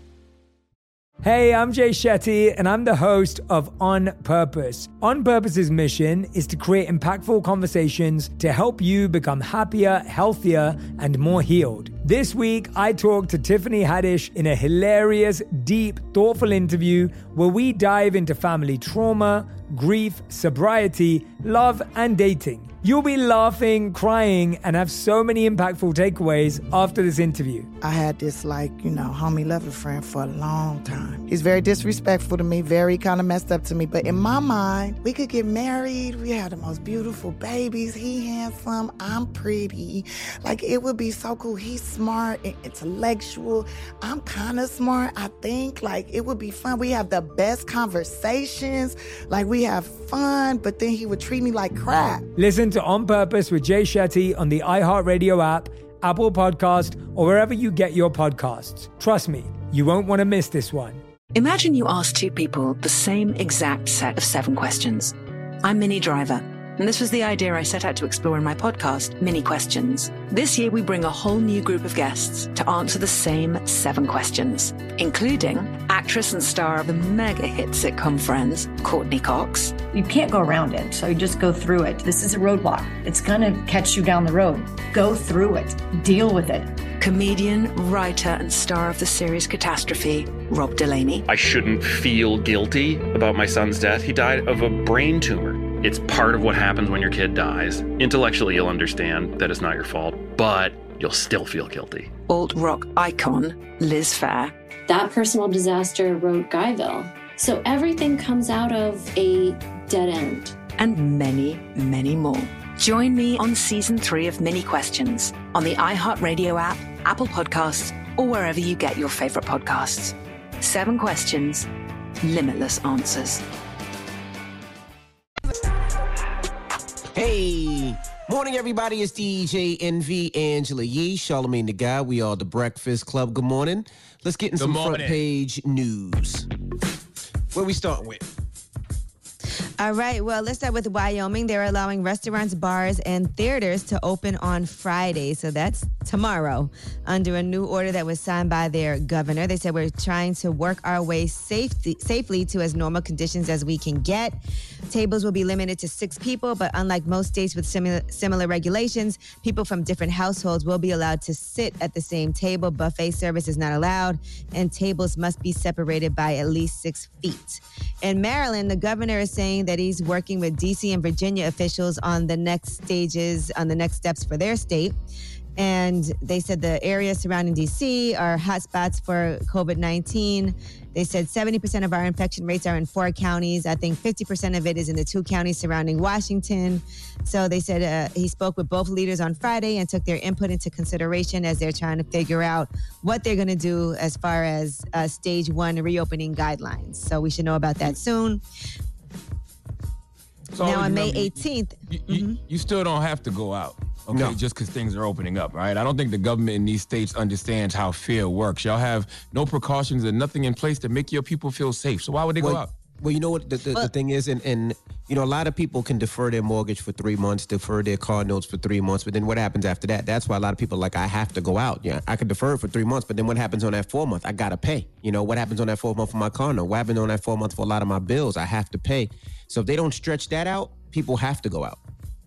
Hey, I'm Jay Shetty, and I'm the host of On Purpose. On Purpose's mission is to create impactful conversations to help you become happier, healthier, and more healed. This week, I talked to Tiffany Haddish in a hilarious, deep, thoughtful interview where we dive into family trauma, grief, sobriety, love, and dating. You'll be laughing, crying, and have so many impactful takeaways after this interview. I had this, like, you know, homie lover friend for a long time. He's very disrespectful to me, very kind of messed up to me. But in my mind, we could get married. We had the most beautiful babies. He handsome. I'm pretty. Like, it would be so cool. He's smart and intellectual. I'm kind of smart, I think. Like, it would be fun. We have the best conversations. Like, we have fun, but then he would treat me like crap. Listen to On Purpose with Jay Shetty on the iHeartRadio app, Apple Podcast, or wherever you get your podcasts. Trust me, you won't want to miss this one. Imagine you ask two people the same exact set of seven questions. I'm Minnie Driver, and this was the idea I set out to explore in my podcast, Mini Questions. This year, we bring a whole new group of guests to answer the same seven questions, including actress and star of the mega hit sitcom Friends, Courtney Cox. You can't go around it, so you just go through it. This is a roadblock. It's going to catch you down the road. Go through it. Deal with it. Comedian, writer, and star of the series Catastrophe, Rob Delaney. I shouldn't feel guilty about my son's death. He died of a brain tumor. It's part of what happens when your kid dies. Intellectually, you'll understand that it's not your fault, but you'll still feel guilty. Alt-rock icon, Liz Phair. That personal disaster wrote Guyville. So everything comes out of a dead end. And many, many more. Join me on season three of Mini Questions on the iHeartRadio app, Apple Podcasts, or wherever you get your favorite podcasts. Seven questions, limitless answers. Hey, morning everybody. It's D J N V, Angela Yee, Charlamagne the Guy. We are The Breakfast Club. Good morning. Let's get in some front page news. Where we starting with? All right. Well, let's start with Wyoming. They're allowing restaurants, bars, and theaters to open on Friday. So that's tomorrow under a new order that was signed by their governor. They said we're trying to work our way safety, safely to as normal conditions as we can get. Tables will be limited to six people, but unlike most states with similar, similar regulations, people from different households will be allowed to sit at the same table. Buffet service is not allowed, and tables must be separated by at least six feet. In Maryland, the governor is saying that he's working with D C and Virginia officials on the next stages, on the next steps for their state. And they said the areas surrounding D C are hotspots for COVID nineteen. They said seventy percent of our infection rates are in four counties. I think fifty percent of it is in the two counties surrounding Washington. So they said uh, he spoke with both leaders on Friday and took their input into consideration as they're trying to figure out what they're going to do as far as uh, stage one reopening guidelines. So we should know about that soon. So, now on you know, May eighteenth. You, you, mm-hmm. you still don't have to go out, okay, no. just because things are opening up, right? I don't think the government in these states understands how fear works. Y'all have no precautions and nothing in place to make your people feel safe. So why would they well, go out? Well, you know what the, the, well, the thing is, and, and you know, a lot of people can defer their mortgage for three months, defer their car notes for three months, but then what happens after that? That's why a lot of people are like, I have to go out. Yeah, I could defer it for three months, but then what happens on that four month? I gotta pay. You know, what happens on that four month for my car note? What happens on that four month for a lot of my bills? I have to pay. So if they don't stretch that out, people have to go out.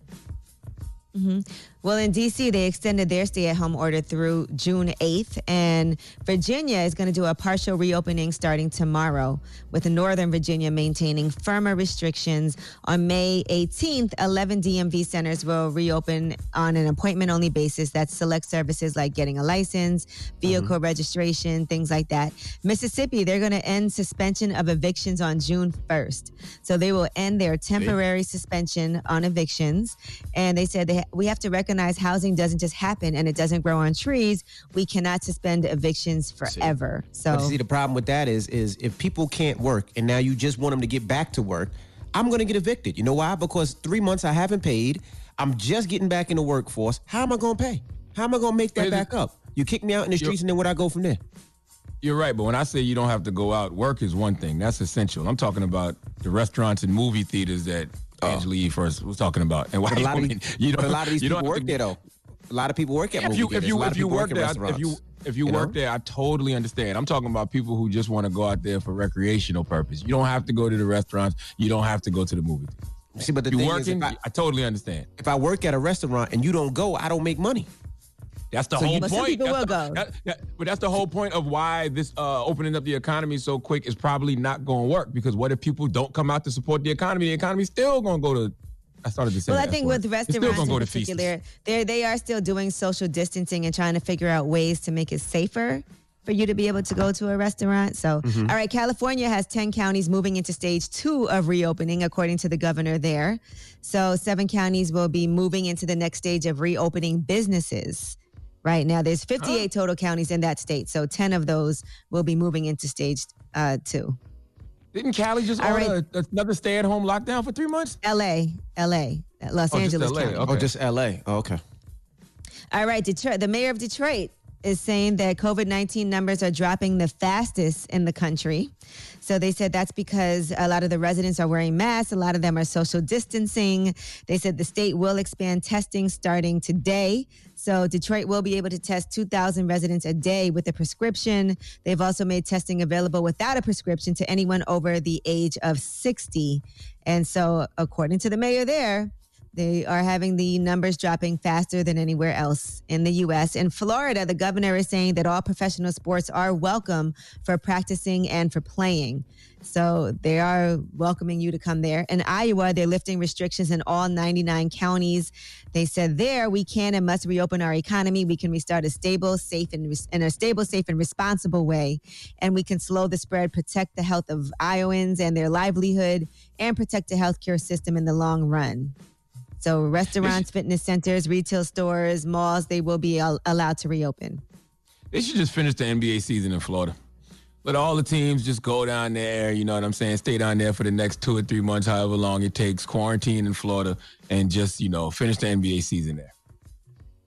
Mm-hmm. Well, in D C, they extended their stay-at-home order through June eighth, and Virginia is going to do a partial reopening starting tomorrow, with Northern Virginia maintaining firmer restrictions. On May eighteenth, eleven D M V centers will reopen on an appointment-only basis. That's select services like getting a license, vehicle mm-hmm. registration, things like that. Mississippi, they're going to end suspension of evictions on June first. So they will end their temporary See? suspension on evictions, and they said they ha- we have to recognize housing doesn't just happen and it doesn't grow on trees. We cannot suspend evictions forever. See. So but see, the problem with that is, is if people can't work and now you just want them to get back to work, I'm going to get evicted. You know why? Because three months I haven't paid. I'm just getting back in the workforce. How am I going to pay? How am I going to make that Here's back up? You kick me out in the streets and then where I go from there? You're right, but when I say you don't have to go out, work is one thing. That's essential. I'm talking about the restaurants and movie theaters that Angela Yee first was talking about. And why a lot, of, you don't, a lot of these people work to, there, though. A lot of people work at if movie you, theaters. If you, if you work, work there, if you if you, you work know? there, I totally understand. I'm talking about people who just want to go out there for recreational purpose. You don't have to go to the restaurants. You don't have to go to the movie theaters. See, but the you thing working, is, I, I totally understand. If I work at a restaurant and you don't go, I don't make money. That's the so whole you, point. Some people that's will the, go. That, that, but that's the whole point of why this uh, opening up the economy so quick is probably not going to work. Because what if people don't come out to support the economy? The economy's still going to go to. I started to say. Well, that I think word. with restaurants in go particular, they they are still doing social distancing and trying to figure out ways to make it safer for you to be able to go to a restaurant. So, mm-hmm. all right, California has ten counties moving into stage two of reopening, according to the governor there. So, seven counties will be moving into the next stage of reopening businesses. Right now, there's fifty-eight oh. total counties in that state, so ten of those will be moving into stage uh, two. Didn't Cali just All order right. another stay-at-home lockdown for three months? L A, L A, Los oh, Angeles just L A. County. Okay. Oh, just L A. Oh, okay. All right, Detroit. The mayor of Detroit is saying that COVID nineteen numbers are dropping the fastest in the country. So they said that's because a lot of the residents are wearing masks. A lot of them are social distancing. They said the state will expand testing starting today. So Detroit will be able to test two thousand residents a day with a prescription. They've also made testing available without a prescription to anyone over the age of sixty. And so according to the mayor there, they are having the numbers dropping faster than anywhere else in the U S. In Florida, the governor is saying that all professional sports are welcome for practicing and for playing. So they are welcoming you to come there. In Iowa, they're lifting restrictions in all ninety-nine counties. They said there, we can and must reopen our economy. We can restart a stable, safe, and in a stable, safe, and responsible way. And we can slow the spread, protect the health of Iowans and their livelihood, and protect the healthcare system in the long run. So restaurants, fitness centers, retail stores, malls, they will be al- allowed to reopen. They should just finish the N B A season in Florida. Let all the teams just go down there, you know what I'm saying, stay down there for the next two or three months, however long it takes, quarantine in Florida, and just, you know, finish the N B A season there.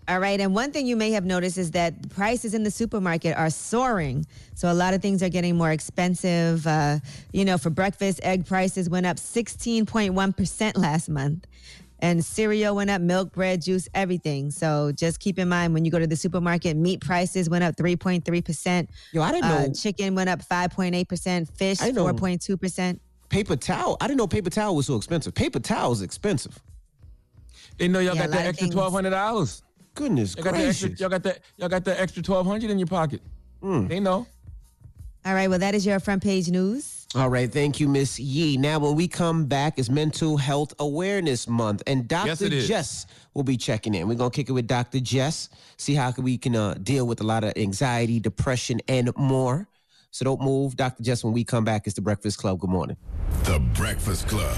All right. And one thing you may have noticed is that prices in the supermarket are soaring. So a lot of things are getting more expensive. Uh, you know, for breakfast, egg prices went up sixteen point one percent last month. And cereal went up, milk, bread, juice, everything. So just keep in mind when you go to the supermarket, meat prices went up three point three percent. Yo, I didn't uh, know. Chicken went up five point eight percent. Fish, four point two percent. Paper towel. I didn't know paper towel was so expensive. Paper towel is expensive. They know y'all Yeah, a got lot that of extra things. twelve hundred dollars. Goodness Y'all got that extra, gracious. y'all got that. Y'all got that extra twelve hundred in your pocket. Mm. They know. All right. Well, that is your front page news. All right, thank you, Miss Yee. Now, when we come back, it's Mental Health Awareness Month, and Doctor Yes, it is. Jess will be checking in. We're gonna kick it with Doctor Jess, see how we can uh, deal with a lot of anxiety, depression, and more. So don't move, Doctor Jess. When we come back, it's the Breakfast Club. Good morning. The Breakfast Club.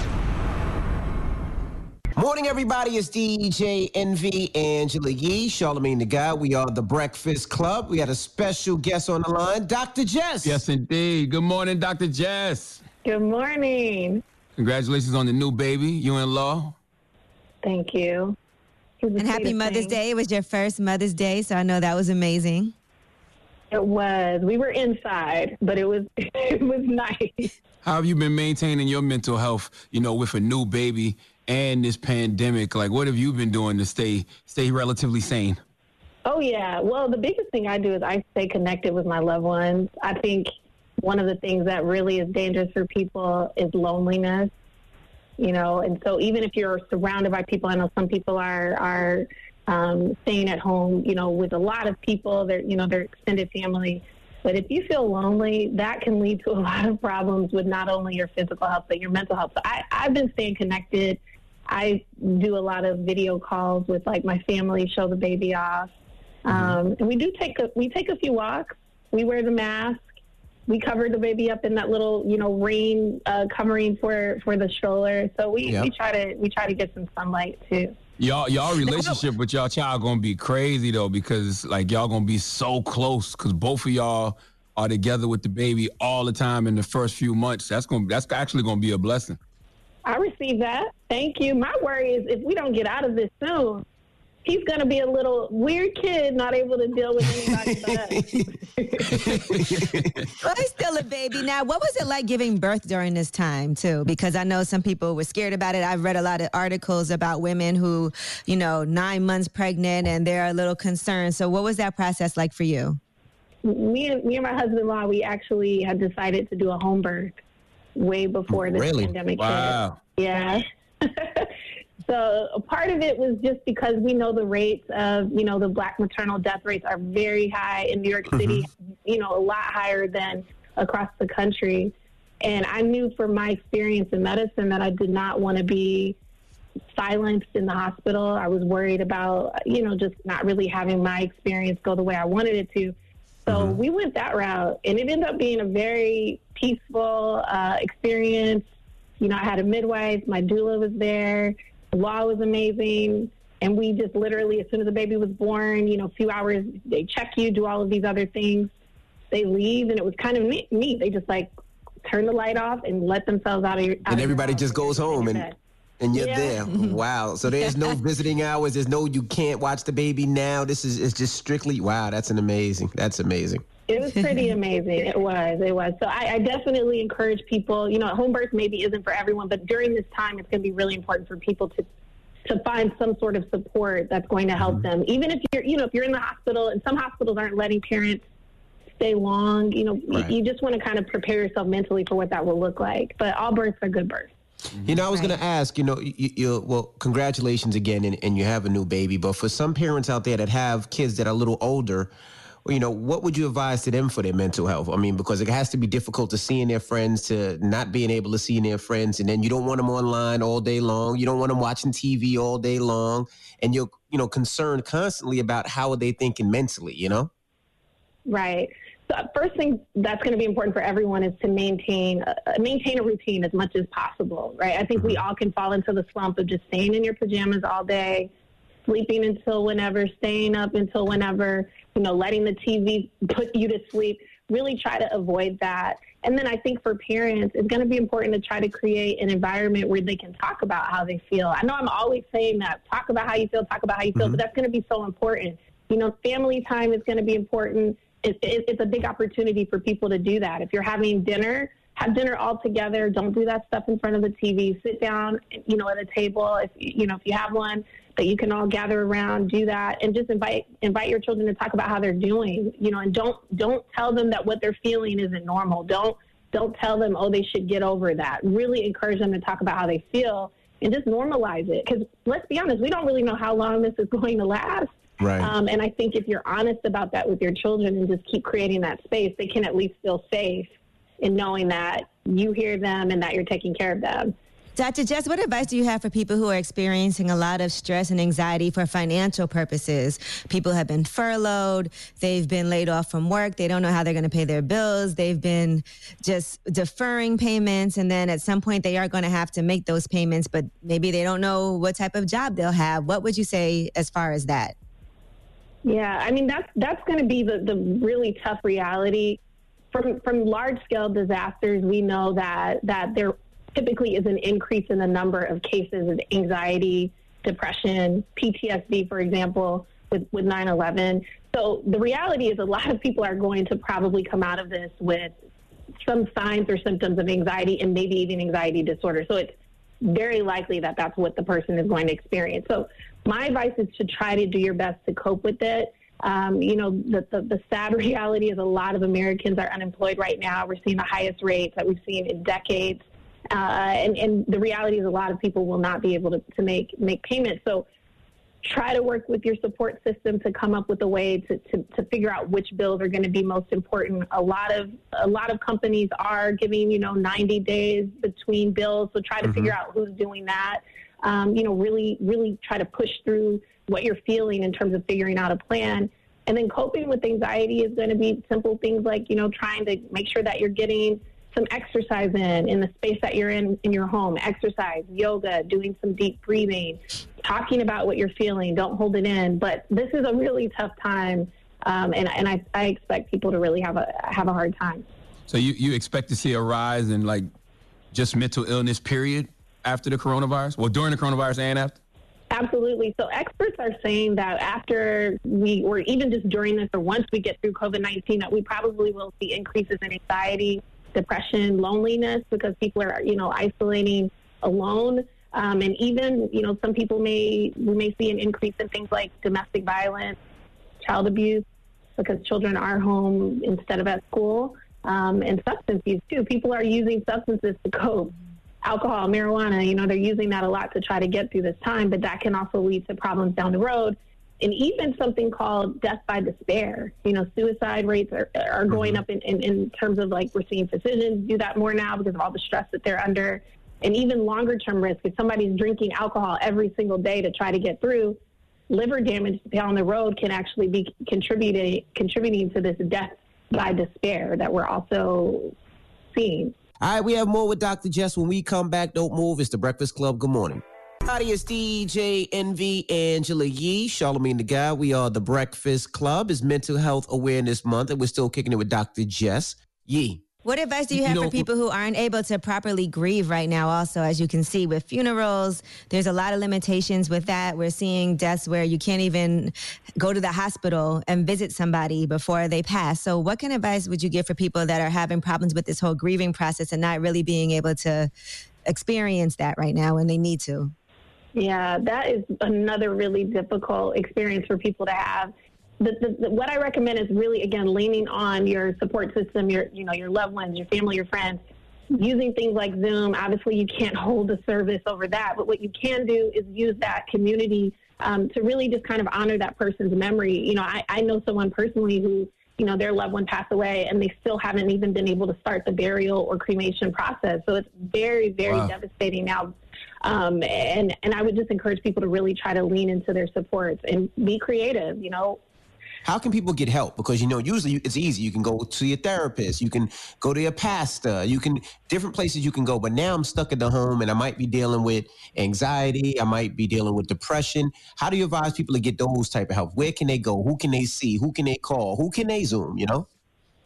Morning, everybody. It's D J Envy, Angela Yee, Charlamagne the Guy. We are the Breakfast Club. We got a special guest on the line, Doctor Jess. Yes, indeed. Good morning, Doctor Jess. Good morning. Congratulations on the new baby. You in law? Thank you. And happy Mother's Day. It was your first Mother's Day, so I know that was amazing. It was. We were inside, but it was it was nice. How have you been maintaining your mental health, you know, with a new baby and this pandemic? Like, what have you been doing to stay stay relatively sane? Oh, yeah. Well, the biggest thing I do is I stay connected with my loved ones. I think one of the things that really is dangerous for people is loneliness, you know, and so even if you're surrounded by people, I know some people are, are um, staying at home, you know, with a lot of people, they're, you know, their extended family. But if you feel lonely, that can lead to a lot of problems with not only your physical health, but your mental health. So I, I've been staying connected. I do a lot of video calls with like my family, show the baby off. Um, and we do take a, we take a few walks. We wear the mask. We cover the baby up in that little, you know, rain uh, covering for, for the stroller. So we, Yep. we try to we try to get some sunlight too. Y'all, y'all relationship with y'all child gonna be crazy though, because like y'all gonna be so close, because both of y'all are together with the baby all the time in the first few months. That's gonna that's actually gonna be a blessing. I received that. Thank you. My worry is if we don't get out of this soon, he's going to be a little weird kid, not able to deal with anybody but us. Well, he's still a baby. Now, what was it like giving birth during this time, too? Because I know some people were scared about it. I've read a lot of articles about women who, you know, nine months pregnant and they're a little concerned. So what was that process like for you? Me and, me and my husband-in-law, we actually had decided to do a home birth way before this Really? pandemic Wow. hit. Yeah. So a part of it was just because we know the rates of, you know, the Black maternal death rates are very high in New York City, you know, a lot higher than across the country. And I knew from my experience in medicine that I did not want to be silenced in the hospital. I was worried about, you know, just not really having my experience go the way I wanted it to. So we went that route, and it ended up being a very peaceful uh, experience. You know, I had a midwife, my doula was there, the law was amazing, and we just literally, as soon as the baby was born, you know, a few hours, they check you, do all of these other things, they leave, and it was kind of neat. neat. They just, like, turn the light off and let themselves out of your out And of everybody your just goes home and bed. and you're Yeah. there. Wow. So there's no visiting hours. There's no you can't watch the baby now. This is it's just strictly wow. That's an amazing. That's amazing. It was pretty amazing. It was. It was. So I, I definitely encourage people, you know, home birth maybe isn't for everyone, but during this time, it's going to be really important for people to to find some sort of support that's going to help them. Even if you're, you know, if you're in the hospital, and some hospitals aren't letting parents stay long, you know, Right. you, you just want to kind of prepare yourself mentally for what that will look like. But all births are good births. You know, I was going to ask, you know, you, you well, congratulations again, and, and you have a new baby. But for some parents out there that have kids that are a little older, well, you know, what would you advise to them for their mental health? I mean, because it has to be difficult to seeing their friends, to not being able to see their friends, and then you don't want them online all day long. You don't want them watching T V all day long, and you're, you know, concerned constantly about how are they thinking mentally, you know? Right. So first thing that's going to be important for everyone is to maintain uh, maintain a routine as much as possible, right? I think we all can fall into the slump of just staying in your pajamas all day, sleeping until whenever, staying up until whenever, you know, letting the T V put you to sleep. really try to avoid that. And then I think for parents, it's going to be important to try to create an environment where they can talk about how they feel. I know I'm always saying that, talk about how you feel, talk about how you feel, mm-hmm. but that's going to be so important. You know, family time is going to be important. It, it, it's a big opportunity for people to do that. If you're having dinner, have dinner all together. Don't do that stuff in front of the T V. Sit down, you know, at a table. If you know, if you have one that you can all gather around, do that, and just invite invite your children to talk about how they're doing. You know, and don't don't tell them that what they're feeling isn't normal. Don't don't tell them, oh, they should get over that. Really encourage them to talk about how they feel and just normalize it. Because let's be honest, we don't really know how long this is going to last. Right. Um, and I think if you're honest about that with your children and just keep creating that space, they can at least feel safe in knowing that you hear them and that you're taking care of them. Doctor Jess, what advice do you have for people who are experiencing a lot of stress and anxiety for financial purposes? People have been furloughed. They've been laid off from work. They don't know how they're going to pay their bills. They've been just deferring payments. And then at some point they are going to have to make those payments, but maybe they don't know what type of job they'll have. What would you say as far as that? Yeah, I mean, that's, that's going to be the, the really tough reality. From, from large-scale disasters, we know that, that there typically is an increase in the number of cases of anxiety, depression, P T S D, for example, with, with nine eleven. So the reality is a lot of people are going to probably come out of this with some signs or symptoms of anxiety and maybe even anxiety disorder. So it's very likely that that's what the person is going to experience. So my advice is to try to do your best to cope with it. Um, you know, the, the, the sad reality is a lot of Americans are unemployed right now. We're seeing the highest rates that we've seen in decades. Uh, and, and the reality is a lot of people will not be able to, to make, make payments. So try to work with your support system to come up with a way to, to, to figure out which bills are going to be most important. A lot of a lot of companies are giving, you know, ninety days between bills. So try to mm-hmm. figure out who's doing that. Um, you know, really, really try to push through what you're feeling in terms of figuring out a plan. And then coping with anxiety is going to be simple things like, you know, trying to make sure that you're getting some exercise in, in the space that you're in, in your home, exercise, yoga, doing some deep breathing, talking about what you're feeling, don't hold it in. But this is a really tough time. Um, and and I, I expect people to really have a, have a hard time. So you, you expect to see a rise in like just mental illness period after the coronavirus? Well, during the coronavirus and after? Absolutely. So experts are saying that after we, or even just during this, or once we get through COVID nineteen, that we probably will see increases in anxiety, depression, loneliness, because people are, you know, isolating alone. Um, and even, you know, some people may, we may see an increase in things like domestic violence, child abuse, because children are home instead of at school, um, and substance use too. People are using substances to cope. Alcohol, marijuana, you know, they're using that a lot to try to get through this time, but that can also lead to problems down the road. And even something called death by despair. You know, suicide rates are, are going up in, in, in terms of, like, we're seeing physicians do that more now because of all the stress that they're under. And even longer term risk, if somebody's drinking alcohol every single day to try to get through, liver damage down the road can actually be contributing contributing to this death by despair that we're also seeing. All right, we have more with Doctor Jess. When we come back, don't move. It's The Breakfast Club. Good morning. Howdy, it's D J Envy, Angela Yee, Charlamagne the Guy. We are The Breakfast Club. It's Mental Health Awareness Month, and we're still kicking it with Doctor Jess Yee. What advice do you have you know, for people who aren't able to properly grieve right now? Also, as you can see with funerals, there's a lot of limitations with that. We're seeing deaths where you can't even go to the hospital and visit somebody before they pass. So what kind of advice would you give for people that are having problems with this whole grieving process and not really being able to experience that right now when they need to? Yeah, that is another really difficult experience for people to have. The, the, the, what I recommend is really, again, leaning on your support system, your, you know, your loved ones, your family, your friends, using things like Zoom. Obviously, you can't hold a service over that, but what you can do is use that community um, to really just kind of honor that person's memory. You know, I, I know someone personally who, you know, their loved one passed away and they still haven't even been able to start the burial or cremation process. So it's very, very wow. devastating now. Um, and, and I would just encourage people to really try to lean into their supports and be creative, you know. How can people get help? Because, you know, usually it's easy. You can go to your therapist. You can go to your pastor. You can, different places you can go. But now I'm stuck at the home and I might be dealing with anxiety. I might be dealing with depression. How do you advise people to get those type of help? Where can they go? Who can they see? Who can they call? Who can they Zoom, you know?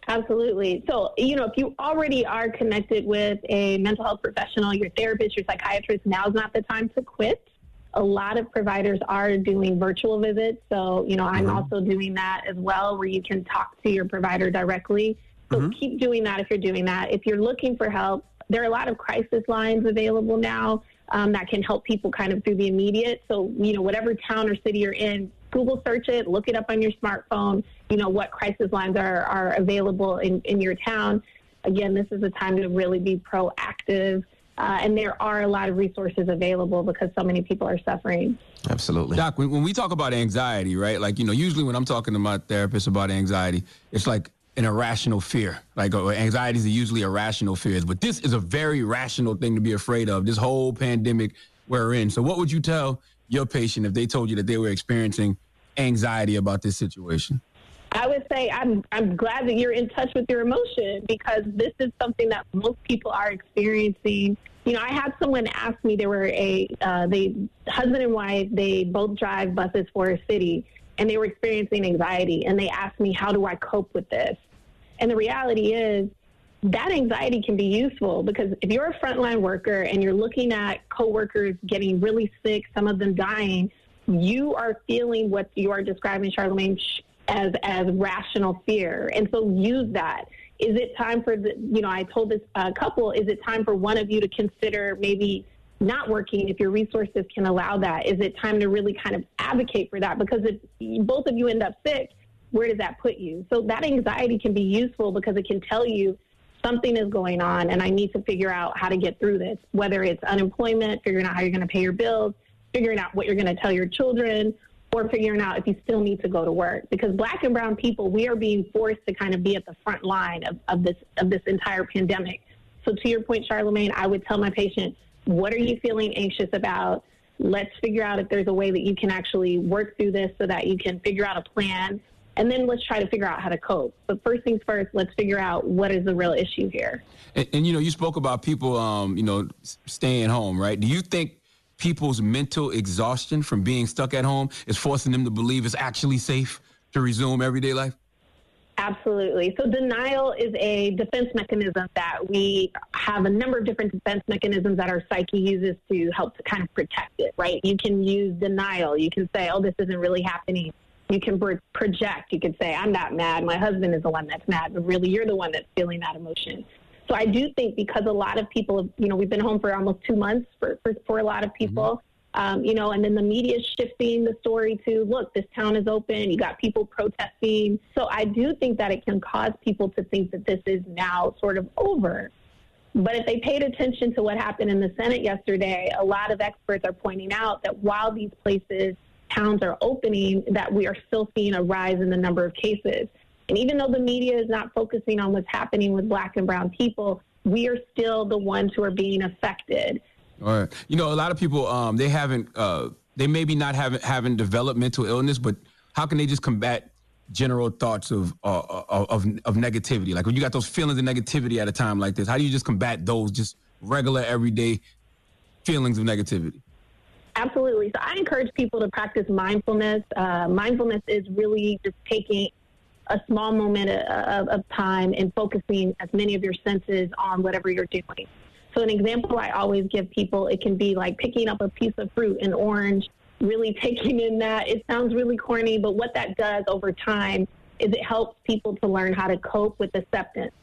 Absolutely. So, you know, if you already are connected with a mental health professional, your therapist, your psychiatrist, now's not the time to quit. A lot of providers are doing virtual visits. So, you know, I'm mm-hmm. also doing that as well, where you can talk to your provider directly. So mm-hmm. keep doing that if you're doing that. If you're looking for help, there are a lot of crisis lines available now um, that can help people kind of through the immediate. So, you know, whatever town or city you're in, Google search it, look it up on your smartphone, you know, what crisis lines are, are available in, in your town. Again, this is a time to really be proactive. Uh, and there are a lot of resources available because so many people are suffering. Absolutely. Doc, when, when we talk about anxiety, right, like, you know, usually when I'm talking to my therapist about anxiety, it's like an irrational fear. Like uh, anxieties are usually irrational fears, but this is a very rational thing to be afraid of, this whole pandemic we're in. So what would you tell your patient if they told you that they were experiencing anxiety about this situation? I would say I'm I'm glad that you're in touch with your emotion, because this is something that most people are experiencing. You know, I had someone ask me, they were a uh, they husband and wife, they both drive buses for a city, and they were experiencing anxiety, and they asked me, how do I cope with this? And the reality is that anxiety can be useful, because if you're a frontline worker and you're looking at coworkers getting really sick, some of them dying, you are feeling what you are describing, Charlamagne, as as rational fear. And so use that. Is it time for the, you know, I told this uh, couple, is it time for one of you to consider maybe not working if your resources can allow that? Is it time to really kind of advocate for that? Because if both of you end up sick, where does that put you? So that anxiety can be useful because it can tell you something is going on and I need to figure out how to get through this, whether it's unemployment, figuring out how you're going to pay your bills, figuring out what you're going to tell your children, or figuring out if you still need to go to work. Because Black and brown people, we are being forced to kind of be at the front line of, of this of this entire pandemic. So to your point, Charlamagne, I would tell my patient, what are you feeling anxious about? Let's figure out if there's a way that you can actually work through this so that you can figure out a plan. And then let's try to figure out how to cope. But first things first, let's figure out what is the real issue here. And, and you know, you spoke about people, um, you know, staying home, right? Do you think people's mental exhaustion from being stuck at home is forcing them to believe it's actually safe to resume everyday life? Absolutely. So denial is a defense mechanism that we have a number of different defense mechanisms that our psyche uses to help to kind of protect it, right? You can use denial. You can say, oh, this isn't really happening. You can project. You can say, I'm not mad. My husband is the one that's mad, but really you're the one that's feeling that emotion. So I do think because a lot of people, you know, we've been home for almost two months for, for, for a lot of people, mm-hmm. um, you know, and then the media is shifting the story to, look, this town is open. You got people protesting. So I do think that it can cause people to think that this is now sort of over. But if they paid attention to what happened in the Senate yesterday, a lot of experts are pointing out that while these places, towns are opening, that we are still seeing a rise in the number of cases. And even though the media is not focusing on what's happening with Black and brown people, we are still the ones who are being affected. All right. You know, a lot of people, um, they haven't, uh, they maybe not haven't, haven't developed mental illness, but how can they just combat general thoughts of, uh, of, of negativity? Like when you got those feelings of negativity at a time like this, how do you just combat those just regular, everyday feelings of negativity? Absolutely. So I encourage people to practice mindfulness. Uh, mindfulness is really just taking a small moment of, of time and focusing as many of your senses on whatever you're doing. So an example I always give people, it can be like picking up a piece of fruit, an orange, really taking in that. It sounds really corny, but what that does over time is it helps people to learn how to cope with acceptance.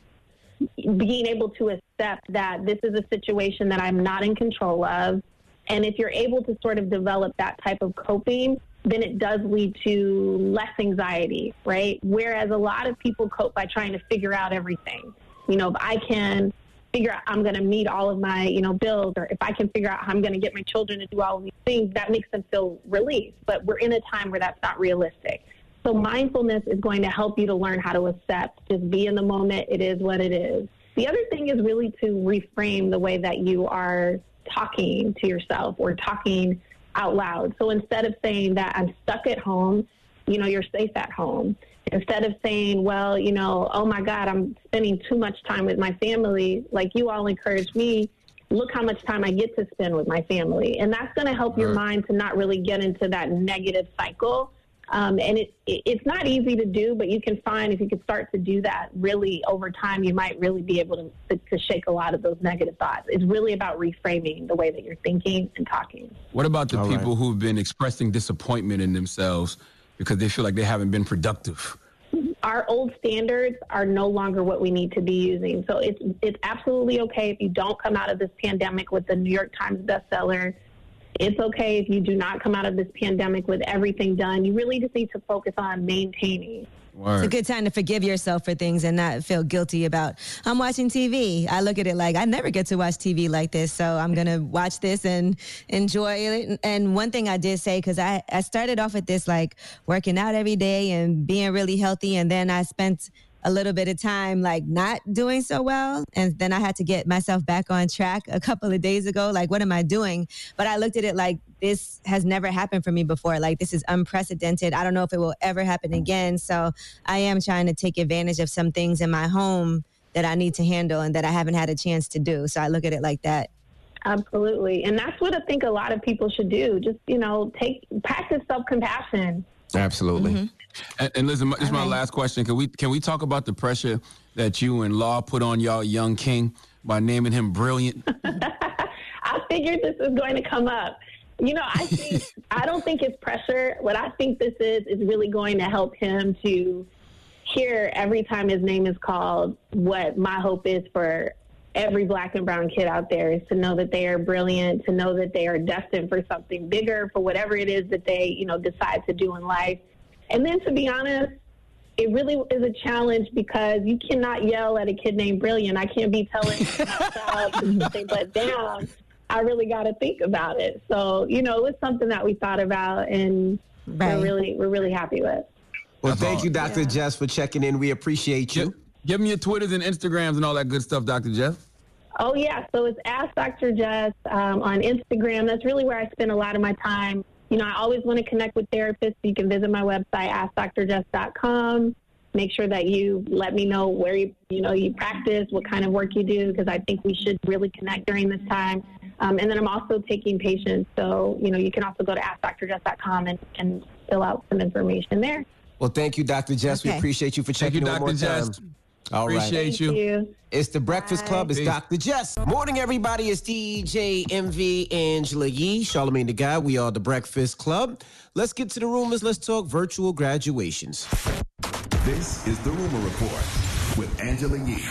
Being able to accept that this is a situation that I'm not in control of. And if you're able to sort of develop that type of coping, then it does lead to less anxiety, right? Whereas a lot of people cope by trying to figure out everything. You know, if I can figure out I'm going to meet all of my, you know, bills, or if I can figure out how I'm going to get my children to do all of these things, that makes them feel relief. But we're in a time where that's not realistic. So mindfulness is going to help you to learn how to accept, just be in the moment. It is what it is. The other thing is really to reframe the way that you are talking to yourself or talking out loud. So instead of saying that I'm stuck at home, you know, you're safe at home. Instead of saying, well, you know, oh my God, I'm spending too much time with my family, like you all encourage me, look how much time I get to spend with my family. And that's going to help your mind to not really get into that negative cycle Um, and it, it it's not easy to do, but you can find if you can start to do that really over time, you might really be able to, to, to shake a lot of those negative thoughts. It's really about reframing the way that you're thinking and talking. What about the All people right. who've been expressing disappointment in themselves because they feel like they haven't been productive? Our old standards are no longer what we need to be using. So it's it's absolutely okay if you don't come out of this pandemic with the New York Times bestseller. It's okay if you do not come out of this pandemic with everything done. You really just need to focus on maintaining. It's a good time to forgive yourself for things and not feel guilty about, I'm watching T V. I look at it like I never get to watch T V like this, so I'm going to watch this and enjoy it. And one thing I did say, because I, I started off with this, like working out every day and being really healthy, and then I spent a little bit of time like not doing so well. And then I had to get myself back on track a couple of days ago. Like, what am I doing? But I looked at it like this has never happened for me before. Like, this is unprecedented. I don't know if it will ever happen again. So I am trying to take advantage of some things in my home that I need to handle and that I haven't had a chance to do. So I look at it like that. Absolutely. And that's what I think a lot of people should do. Just, you know, take practice self-compassion. Absolutely. Mm-hmm. And, and listen, this is my last question. Can we can we talk about the pressure that you and Law put on y'all young king by naming him Brilliant? I figured this was going to come up. You know, I think I don't think it's pressure. What I think this is is really going to help him to hear every time his name is called what my hope is for every Black and brown kid out there is to know that they are brilliant, to know that they are destined for something bigger, for whatever it is that they, you know, decide to do in life. And then, to be honest, it really is a challenge because you cannot yell at a kid named Brilliant. I can't be telling my child to put their butt down. I really got to think about it. So, you know, it was something that we thought about, and right. we're really we're really happy with. Well, That's thank all. you, Doctor Jess, for checking in. We appreciate you. Give me your Twitters and Instagrams and all that good stuff, Doctor Jeff. Oh, yeah. So it's Ask Doctor Jess um, on Instagram. That's really where I spend a lot of my time. You know, I always want to connect with therapists. You can visit my website, ask dr jess dot com. Make sure that you let me know where you, you know, you practice, what kind of work you do, because I think we should really connect during this time. Um, and then I'm also taking patients. So, you know, you can also go to ask dr jess dot com and, and fill out some information there. Well, thank you, Doctor Jess. Okay. We appreciate you for Thank checking you, in one more Doctor time. Jess. All right. Appreciate Thank you. you. It's the Breakfast Club. It's Peace. Doctor Jess. Morning, everybody. It's D J M V, Angela Yee, Charlamagne the Guy. We are the Breakfast Club. Let's get to the rumors. Let's talk virtual graduations. This is the Rumor Report with Angela Yee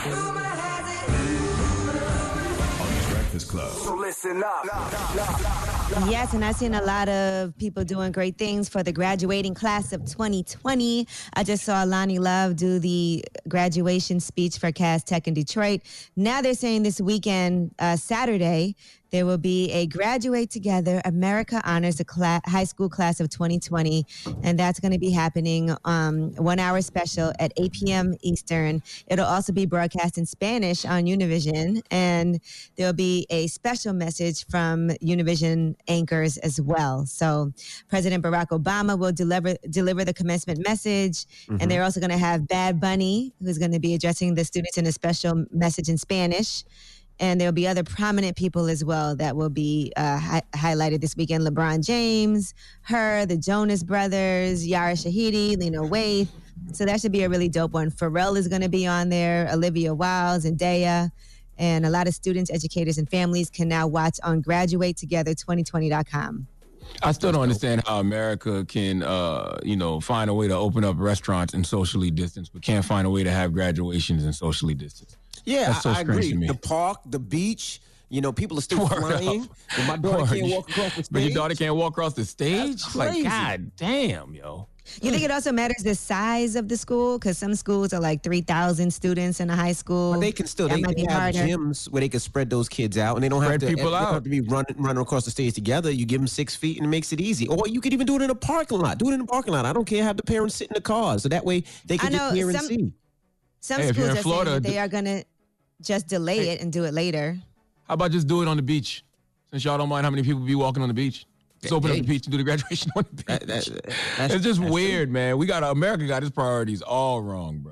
on the Breakfast Club. So listen up. Yes, and I've seen a lot of people doing great things for the graduating class of twenty twenty. I just saw Lonnie Love do the graduation speech for Cass Tech in Detroit. Now they're saying this weekend, uh, Saturday, there will be a Graduate Together America Honors the cla- high school class of twenty twenty, and that's going to be happening um, one hour special at eight p.m. Eastern. It'll also be broadcast in Spanish on Univision, and there'll be a special message from Univision anchors as well. So President Barack Obama will deliver deliver the commencement message, Mm-hmm. and they're also going to have Bad Bunny, who's going to be addressing the students in a special message in Spanish. And there'll be other prominent people as well that will be uh, hi- highlighted this weekend. LeBron James, her, the Jonas Brothers, Yara Shahidi, Lena Waithe. So that should be a really dope one. Pharrell is going to be on there, Olivia Wilde, Zendaya. And a lot of students, educators, and families can now watch on graduate together twenty twenty dot com. I still don't understand how America can, uh, you know, find a way to open up restaurants and socially distance, but can't find a way to have graduations and socially distance. Yeah, That's so I, I strange agree. to me. The park, the beach, you know, people are still Word flying. up. And my daughter Word. can't walk across the stage. But your daughter can't walk across the stage? That's Like, crazy. God damn, yo. You think it also matters the size of the school? Because some schools are like three thousand students in a high school. But they can still that they, might they be have harder. gyms where they can spread those kids out, and they don't Spread have to people they don't out. have to be running running across the stage together. You give them six feet, and it makes it easy. Or you could even do it in a parking lot. Do it in a parking lot. I don't care. Have the parents sit in the cars, so that way they can I just know hear and some- see. Some Hey, if you're schools in are Florida, saying that d- they are going to just delay Hey. it and do it later. How about just do it on the beach? Since y'all don't mind how many people be walking on the beach. Just open up Hey. the beach and do the graduation on the beach. That- that- that's- it's just that's weird, man. We got America got its priorities all wrong, bro.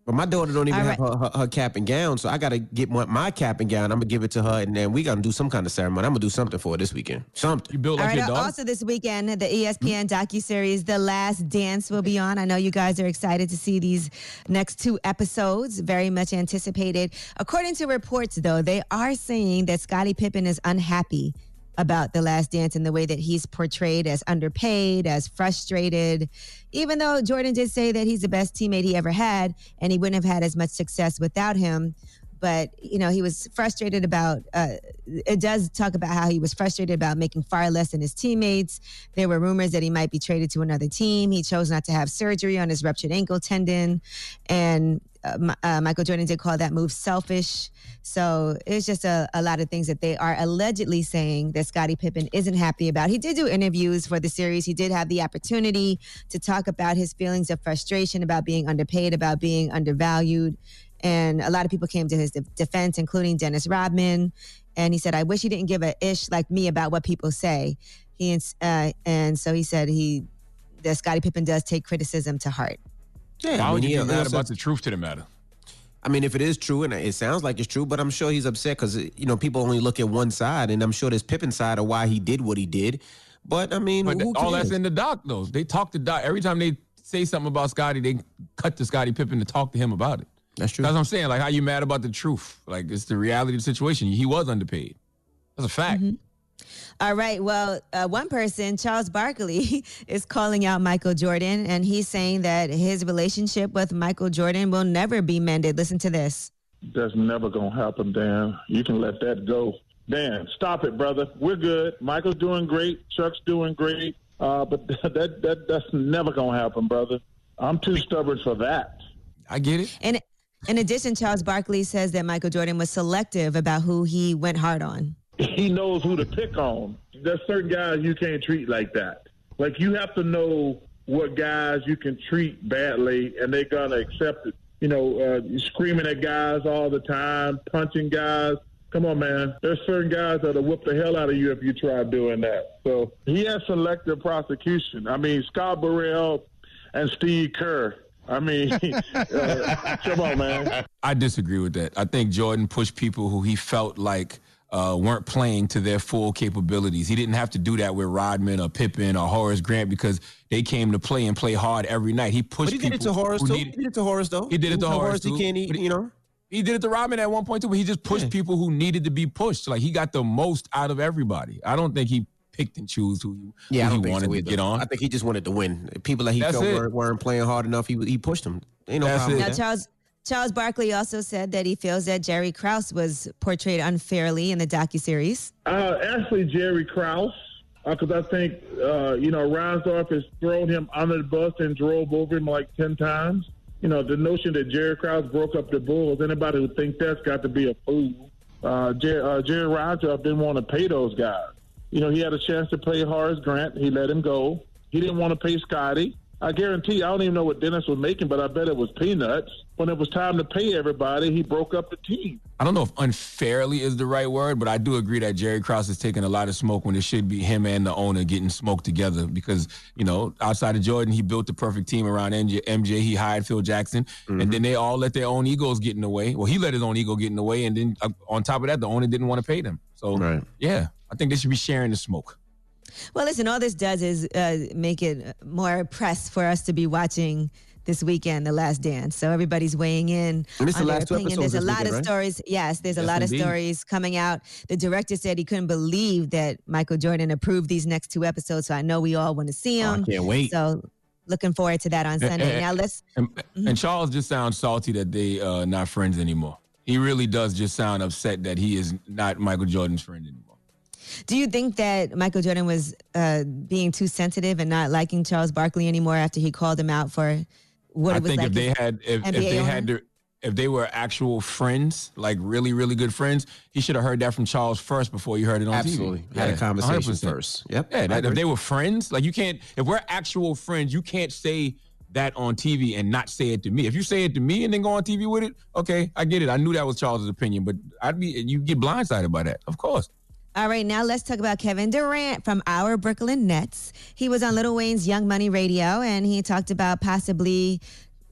But my daughter don't even All have her, her, her cap and gown, so I got to get my, my cap and gown. I'm going to give it to her, and then we got to do some kind of ceremony. I'm going to do something for her this weekend. Something. You built All like right, your dog? also this weekend, the E S P N docuseries The Last Dance will be on. I know you guys are excited to see these next two episodes, very much anticipated. According to reports, though, they are saying that Scottie Pippen is unhappy about The Last Dance and the way that he's portrayed as underpaid, as frustrated, even though Jordan did say that he's the best teammate he ever had and he wouldn't have had as much success without him. But, you know, he was frustrated about, uh, it does talk about how he was frustrated about making far less than his teammates. There were rumors that he might be traded to another team. He chose not to have surgery on his ruptured ankle tendon. And uh, uh, Michael Jordan did call that move selfish. So it's just a, a lot of things that they are allegedly saying that Scottie Pippen isn't happy about. He did do interviews for the series. He did have the opportunity to talk about his feelings of frustration, about being underpaid, about being undervalued. And a lot of people came to his de- defense, including Dennis Rodman. And he said, I wish he didn't give a ish like me about what people say. He uh, And so he said he that Scottie Pippen does take criticism to heart. Yeah, Why I would mean, you he- be mad he- about the truth to the matter? I mean, if it is true, and it sounds like it's true, but I'm sure he's upset because, you know, people only look at one side, and I'm sure there's Pippen's side of why he did what he did. But, I mean, But who all cares? that's in the doc, though. They talk to Doc. Every time they say something about Scottie, they cut to Scottie Pippen to talk to him about it. That's true. That's what I'm saying. Like, how you mad about the truth? Like, it's the reality of the situation. He was underpaid. That's a fact. Mm-hmm. All right. Well, uh, one person, Charles Barkley, is calling out Michael Jordan, and he's saying that his relationship with Michael Jordan will never be mended. Listen to this. That's never going to happen, Dan. You can let that go. Dan, stop it, brother. We're good. Michael's doing great. Chuck's doing great. Uh, but that, that that's never going to happen, brother. I'm too stubborn for that. I get it. And in addition, Charles Barkley says that Michael Jordan was selective about who he went hard on. He knows who to pick on. There's certain guys you can't treat like that. Like, you have to know what guys you can treat badly, and they're going to accept it. You know, uh, screaming at guys all the time, punching guys. Come on, man. There's certain guys that'll whoop the hell out of you if you try doing that. So he has selective prosecution. I mean, Scott Burrell and Steve Kerr. I mean, uh, come on, man. I disagree with that. I think Jordan pushed people who he felt like uh, weren't playing to their full capabilities. He didn't have to do that with Rodman or Pippen or Horace Grant because they came to play and play hard every night. He pushed But he people. did it to Horace, who too. needed- He did it to Horace, though. He did it to Horace, too. He can't, he, But he- you know. He did it to Rodman at one point, too, but he just pushed people who needed to be pushed. Like, he got the most out of everybody. I don't think he picked and chose who, Yeah, I who don't he think wanted so to either. get on. I think he just wanted to win. People that he That's felt it. weren't, weren't playing hard enough, he he pushed them. Ain't no That's problem Now, with that. Charles Charles Barkley also said that he feels that Jerry Krause was portrayed unfairly in the docuseries. Uh, actually, Jerry Krause, because I think, uh, you know, Reinsdorf has thrown him under the bus and drove over him like ten times. You know, the notion that Jerry Krause broke up the Bulls, anybody who thinks that's got to be a fool. Uh, Jer- uh, Jerry Reinsdorf didn't want to pay those guys. You know, he had a chance to pay Horace Grant. He let him go. He didn't want to pay Scotty. I guarantee, I don't even know what Dennis was making, but I bet it was peanuts. When it was time to pay everybody, he broke up the team. I don't know if unfairly is the right word, but I do agree that Jerry Krause is taking a lot of smoke when it should be him and the owner getting smoked together because, you know, outside of Jordan, he built the perfect team around M J. M J he hired Phil Jackson, Mm-hmm. and then they all let their own egos get in the way. Well, he let his own ego get in the way, and then uh, on top of that, the owner didn't want to pay them. So, Right. yeah, I think they should be sharing the smoke. Well, listen, all this does is uh, make it more press for us to be watching this weekend, The Last Dance. So everybody's weighing in And it's the on their last two opinion. episodes There's a this lot weekend, of right? stories. Yes, there's a Yes, lot indeed. of stories coming out. The director said he couldn't believe that Michael Jordan approved these next two episodes. So I know we all want to see Oh, I them. can't wait. So looking forward to that on Sunday. Now let's. And, and Charles just sounds salty that they uh, not friends anymore. He really does just sound upset that he is not Michael Jordan's friend anymore. Do you think that Michael Jordan was uh, being too sensitive and not liking Charles Barkley anymore after he called him out for what I it was think like? if they as had, if, if N B A they owner? had, to, if they were actual friends, like really, really good friends, he should have heard that from Charles first before he heard it on Absolutely. T V. Had a conversation one hundred percent. first. Yep. Yeah, I that, if agree. they were friends, like you can't, if we're actual friends, you can't say that on T V and not say it to me. If you say it to me and then go on T V with it, okay, I get it. I knew that was Charles's opinion, but I'd be, you get blindsided by that, of course. All right, now let's talk about Kevin Durant from our Brooklyn Nets. He was on Lil Wayne's Young Money Radio, and he talked about possibly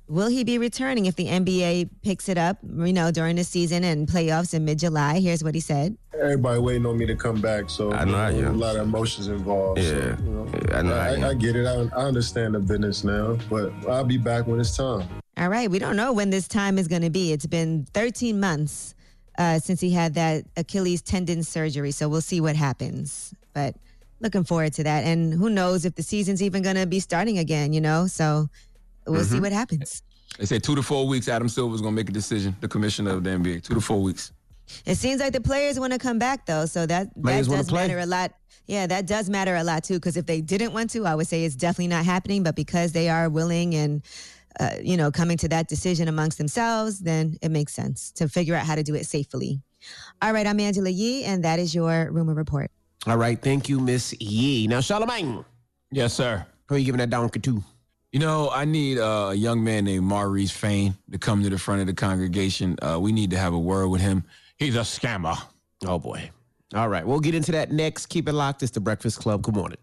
Will he be returning if the N B A picks it up, you know, during the season and playoffs in mid-July? Here's what he said. Everybody waiting on me to come back, so I know I you know, am. a lot of emotions involved. Yeah, so, you know, yeah I know I, I, I get it. I, I understand the business now, but I'll be back when it's time. All right, we don't know when this time is going to be. It's been thirteen months uh, since he had that Achilles tendon surgery, so we'll see what happens. But looking forward to that. And who knows if the season's even going to be starting again, you know? So we'll mm-hmm. see what happens. They say two to four weeks, Adam Silver's going to make a decision, the commissioner of the N B A. Two to four weeks. It seems like the players want to come back, though, so that, that does matter a lot. Yeah, that does matter a lot, too, because if they didn't want to, I would say it's definitely not happening. But because they are willing and, uh, you know, coming to that decision amongst themselves, then it makes sense to figure out how to do it safely. All right, I'm Angela Yee, and that is your Rumor Report. All right, thank you, Miss Yee. Now, Charlamagne. Yes, sir. Who are you giving that donkey to? You know, I need uh, a young man named Maurice Fain to come to the front of the congregation. Uh, we need to have a word with him. He's a scammer. Oh, boy. All right, we'll get into that next. Keep it locked. It's The Breakfast Club. Good morning.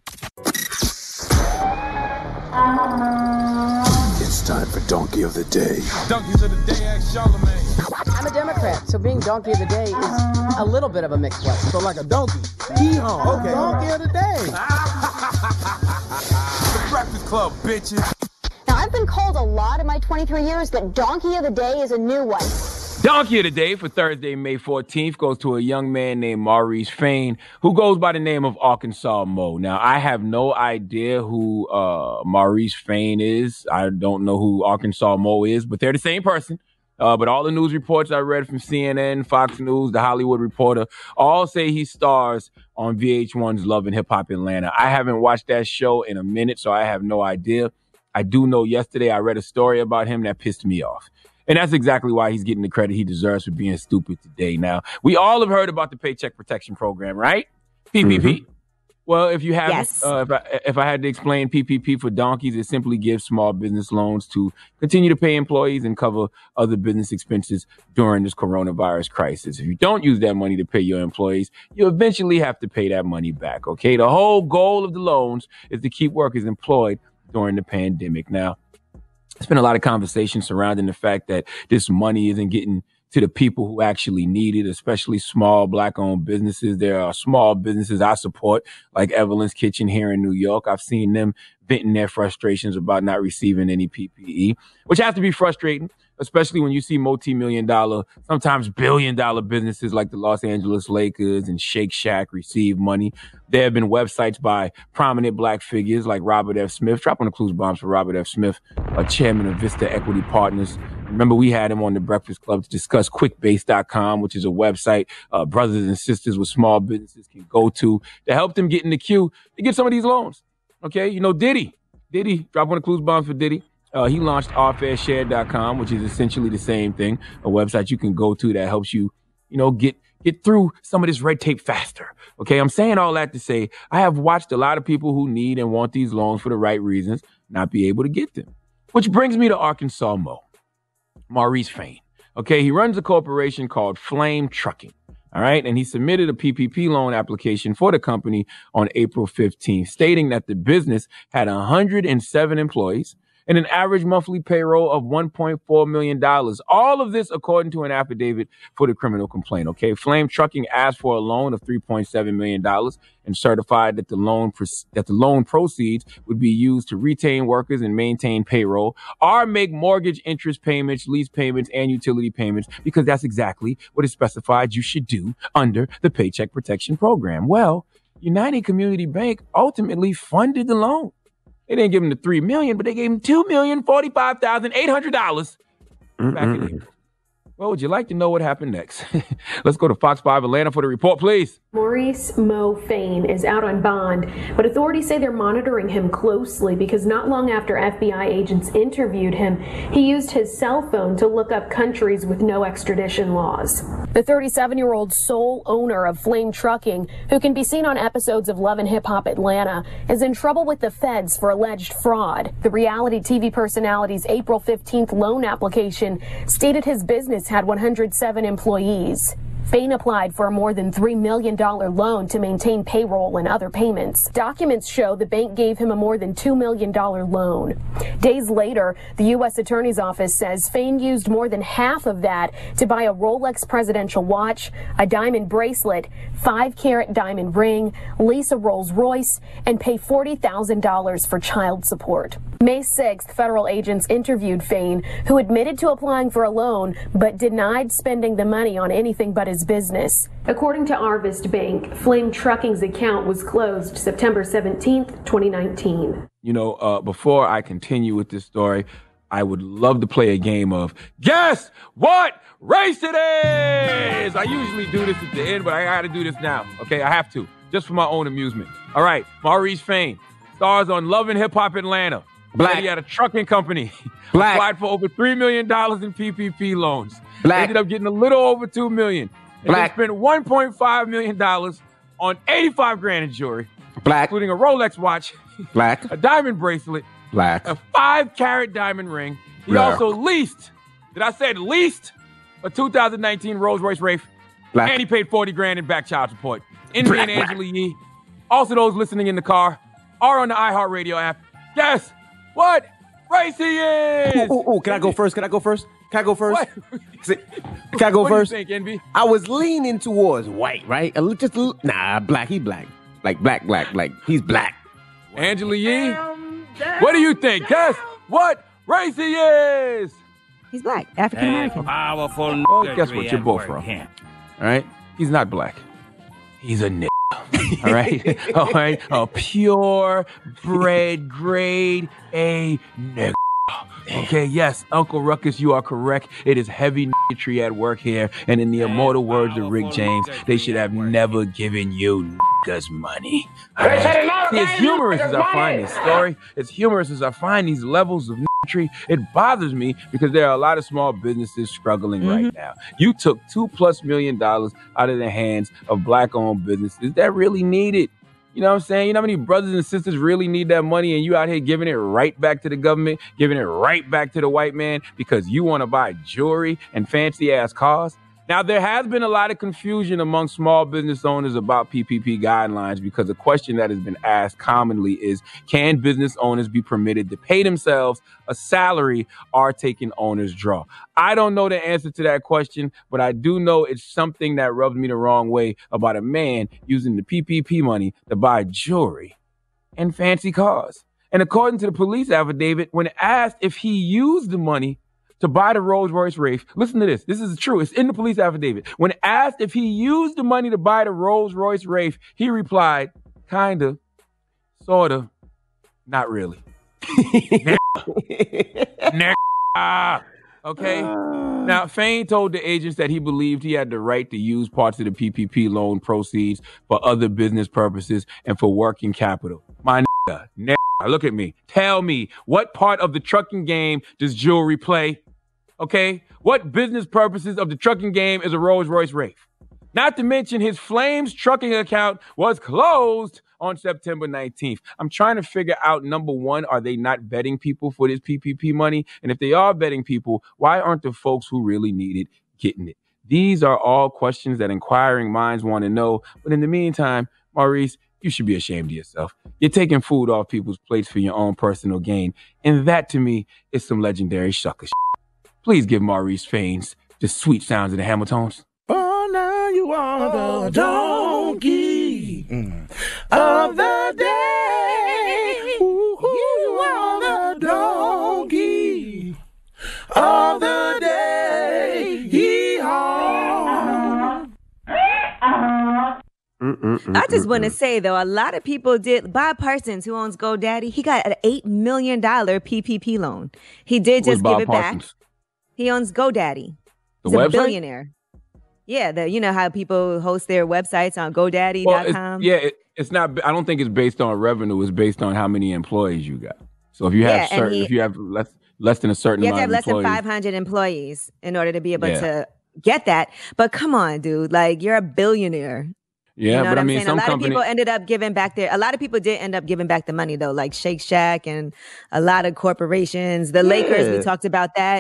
It's time for Donkey of the Day. Donkeys of the Day, ask Charlamagne. I'm a Democrat, so being Donkey of the Day is a little bit of a mixed blessing. So like a donkey. Hee-haw. Okay. Donkey of the Day. The Breakfast Club, bitches. Now, I've been called a lot in my twenty-three years, but Donkey of the Day is a new one. Donkey of the Day for Thursday, May fourteenth goes to a young man named Maurice Fain, who goes by the name of Arkansas Mo. Now, I have no idea who uh, Maurice Fain is. I don't know who Arkansas Mo is, but they're the same person. Uh, but all the news reports I read from C N N, Fox News, The Hollywood Reporter, all say he stars on V H one's Love and Hip Hop Atlanta. I haven't watched that show in a minute, so I have no idea. I do know yesterday I read a story about him that pissed me off. And that's exactly why he's getting the credit he deserves for being stupid today. Now, we all have heard about the Paycheck Protection Program, right? P P P. Mm-hmm. Well, if you haven't, yes. uh, if, I, if I had to explain P P P for donkeys, it simply gives small business loans to continue to pay employees and cover other business expenses during this coronavirus crisis. If you don't use that money to pay your employees, you eventually have to pay that money back, okay? The whole goal of the loans is to keep workers employed during the pandemic. Now, there's been a lot of conversation surrounding the fact that this money isn't getting to the people who actually need it, especially small Black-owned businesses. There are small businesses I support, like Evelyn's Kitchen here in New York. I've seen them venting their frustrations about not receiving any P P E, which has to be frustrating, especially when you see multi-million dollar, sometimes billion dollar businesses like the Los Angeles Lakers and Shake Shack receive money. There have been websites by prominent Black figures like Robert F. Smith, dropping the clues bombs for Robert F. Smith, a chairman of Vista Equity Partners. Remember, we had him on the Breakfast Club to discuss quickbase dot com, which is a website uh, brothers and sisters with small businesses can go to to help them get in the queue to get some of these loans. Okay, you know, Diddy, Diddy, drop one of the clues bombs for Diddy. Uh, he launched our fair share dot com, which is essentially the same thing, a website you can go to that helps you, you know, get get through some of this red tape faster. Okay, I'm saying all that to say I have watched a lot of people who need and want these loans for the right reasons not be able to get them. Which brings me to Arkansas Mo, Maurice Fain. Okay, he runs a corporation called Flame Trucking. All right. And he submitted a P P P loan application for the company on April fifteenth, stating that the business had one hundred seven employees and an average monthly payroll of one point four million dollars. All of this according to an affidavit for the criminal complaint. Okay. Flame Trucking asked for a loan of three point seven million dollars and certified that the loan that the loan proceeds would be used to retain workers and maintain payroll or make mortgage interest payments, lease payments, and utility payments, because that's exactly what is specified you should do under the Paycheck Protection Program. Well, United Community Bank ultimately funded the loan. They didn't give him the three million dollars, but they gave him two million forty-five thousand eight hundred dollars back in April. Well, would you like to know what happened next? Let's go to Fox five Atlanta for the report, please. Maurice Mo Fain is out on bond, but authorities say they're monitoring him closely because not long after F B I agents interviewed him, he used his cell phone to look up countries with no extradition laws. The thirty-seven-year-old sole owner of Flame Trucking, who can be seen on episodes of Love and Hip Hop Atlanta, is in trouble with the feds for alleged fraud. The reality T V personality's April fifteenth loan application stated his business had one hundred seven employees. Fain applied for a more than three million dollars loan to maintain payroll and other payments. Documents show the bank gave him a more than two million dollars loan. Days later, the U S Attorney's Office says Fain used more than half of that to buy a Rolex presidential watch, a diamond bracelet, five-carat diamond ring, lease a Rolls-Royce, and pay forty thousand dollars for child support. May sixth, federal agents interviewed Fain, who admitted to applying for a loan but denied spending the money on anything but his business. According to Arvest Bank, Flame Trucking's account was closed September seventeenth, twenty nineteen. You know, uh, before I continue with this story, I would love to play a game of Guess What Race It Is! I usually do this at the end, but I gotta do this now. Okay, I have to, just for my own amusement. All right, Maurice Fain stars on Love and Hip Hop Atlanta. Black. He had a trucking company. Black. Applied for over three million dollars in P P P loans. Black. Ended up getting a little over two million dollars. And Black. they spent one point five million dollars on eighty-five grand in jewelry. Black. Including a Rolex watch. Black. A diamond bracelet. Black. A five-carat diamond ring. He Black. also leased, did I say leased, a two thousand nineteen Rolls-Royce Wraith. Black. And he paid forty grand in back child support. Envy and Angela Yee. Also those listening in the car or on the iHeartRadio app. Guess what race he is? Ooh, ooh, ooh. Can I go first? Can I go first? Can I go first? What? Can I go what first? do you think, Envy? I was leaning towards white, right? A little- Just a little- nah, black. He black. Like black, black, black. He's black. Angela Yee, what do you think? Guess what race he is? He's black, African American. Powerful. Oh, guess what? You're both wrong. All right? He's not black. He's a nigga. All right? All right? A pure bred grade A nigga. Okay, yes, Uncle Ruckus, you are correct. It is heavy niggatry at work here. And in the immortal words of Rick James, they should have never given you niggas money. All right? See, as humorous as I find this story, as humorous as I find these levels of niggatry, it bothers me because there are a lot of small businesses struggling Mm-hmm. right now. You took two plus million dollars out of the hands of black-owned businesses that really need it. You know what I'm saying? You know how many brothers and sisters really need that money and you out here giving it right back to the government, giving it right back to the white man because you want to buy jewelry and fancy ass cars? Now, there has been a lot of confusion among small business owners about P P P guidelines because a question that has been asked commonly is, can business owners be permitted to pay themselves a salary or take an owner's draw? I don't know the answer to that question, but I do know it's something that rubs me the wrong way about a man using the P P P money to buy jewelry and fancy cars. And according to the police affidavit, when asked if he used the money to buy the Rolls-Royce Wraith. Listen to this. This is true. It's in the police affidavit. When asked if he used the money to buy the Rolls-Royce Wraith, he replied, kinda, sorta, not really. Nigga. Okay? Now, Fain told the agents that he believed he had the right to use parts of the P P P loan proceeds for other business purposes and for working capital. My nigga, nigga, look at me. Tell me, what part of the trucking game does jewelry play? Okay? What business purposes of the trucking game is a Rolls-Royce Wraith? Not to mention his Flames trucking account was closed on September nineteenth. I'm trying to figure out, number one, are they not betting people for this P P P money? And if they are betting people, why aren't the folks who really need it getting it? These are all questions that inquiring minds want to know. But in the meantime, Maurice, you should be ashamed of yourself. You're taking food off people's plates for your own personal gain. And that, to me, is some legendary sucker shit. Please give Maurice Fain's the sweet sounds of the Hamiltons. Oh, now you are the donkey mm. of the day. Ooh, you are the donkey of the day. Yee-haw. I just want to say, though, a lot of people did. Bob Parsons, who owns GoDaddy, he got an eight million dollars P P P loan. He did just give it back. He owns GoDaddy. The He's a website? billionaire. Yeah, the you know how people host their websites on GoDaddy dot com? Well, yeah, it, it's not. I don't think it's based on revenue. It's based on how many employees you got. So if you have Yeah, and certain, he- if you have less less than a certain You have to have amount less of than employees, five hundred employees in order to be able Yeah. to get that. But come on, dude. Like, you're a billionaire. yeah. You know but what I I'm mean, saying? some A lot companies. of people ended up giving back their, a lot of people did end up giving back the money, though, like Shake Shack and a lot of corporations. The Lakers, we Yeah. talked about that.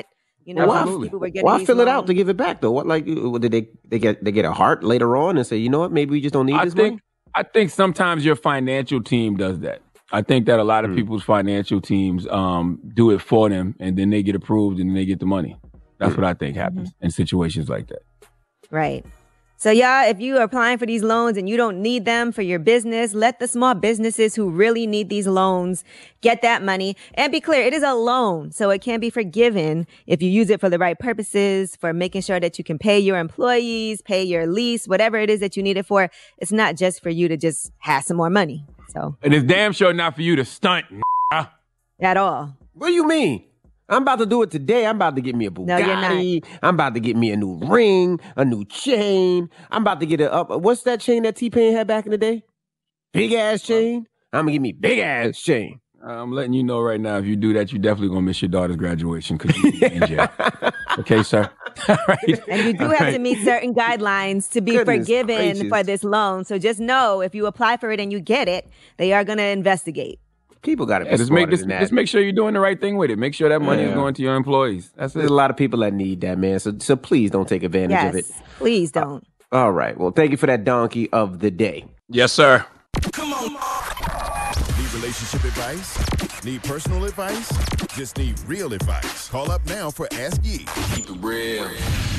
You know, Why, most people were getting why these fill it loans. out to give it back though? What like what, did they they get they get a heart later on and say, you know what, maybe we just don't need I this think money? I think sometimes your financial team does that. I think that a lot of Mm. people's financial teams um, do it for them, and then they get approved, and then they get the money. That's Mm. what I think happens in situations like that. Right. So, y'all, if you are applying for these loans and you don't need them for your business, let the small businesses who really need these loans get that money. And be clear, it is a loan, so it can be forgiven if you use it for the right purposes, for making sure that you can pay your employees, pay your lease, whatever it is that you need it for. It's not just for you to just have some more money. So, And it's damn sure not for you to stunt. at all. What do you mean? I'm about to do it today. I'm about to get me a Bugatti. No, you're not. I'm about to get me a new ring, a new chain. I'm about to get a up. What's that chain that T-Pain had back in the day? Big ass chain. I'm gonna get me big ass chain. I'm letting you know right now, if you do that, you're definitely going to miss your daughter's graduation because you're in jail. Okay, sir? All right. And you do All have right. to meet certain guidelines to be Goodness forgiven gracious. for this loan. So just know if you apply for it and you get it, they are going to investigate. People got to be Yeah, just make smarter this, than that. just make sure you're doing the right thing with it. Make sure that money is Yeah. going to your employees. That's There's it. a lot of people that need that, man. So, so please don't take advantage of it. Yes, please don't. All right. Well, thank you for that donkey of the day. Yes, sir. Need relationship advice? Need personal advice? Just need real advice. Call up now for Ask Yee. Keep it real.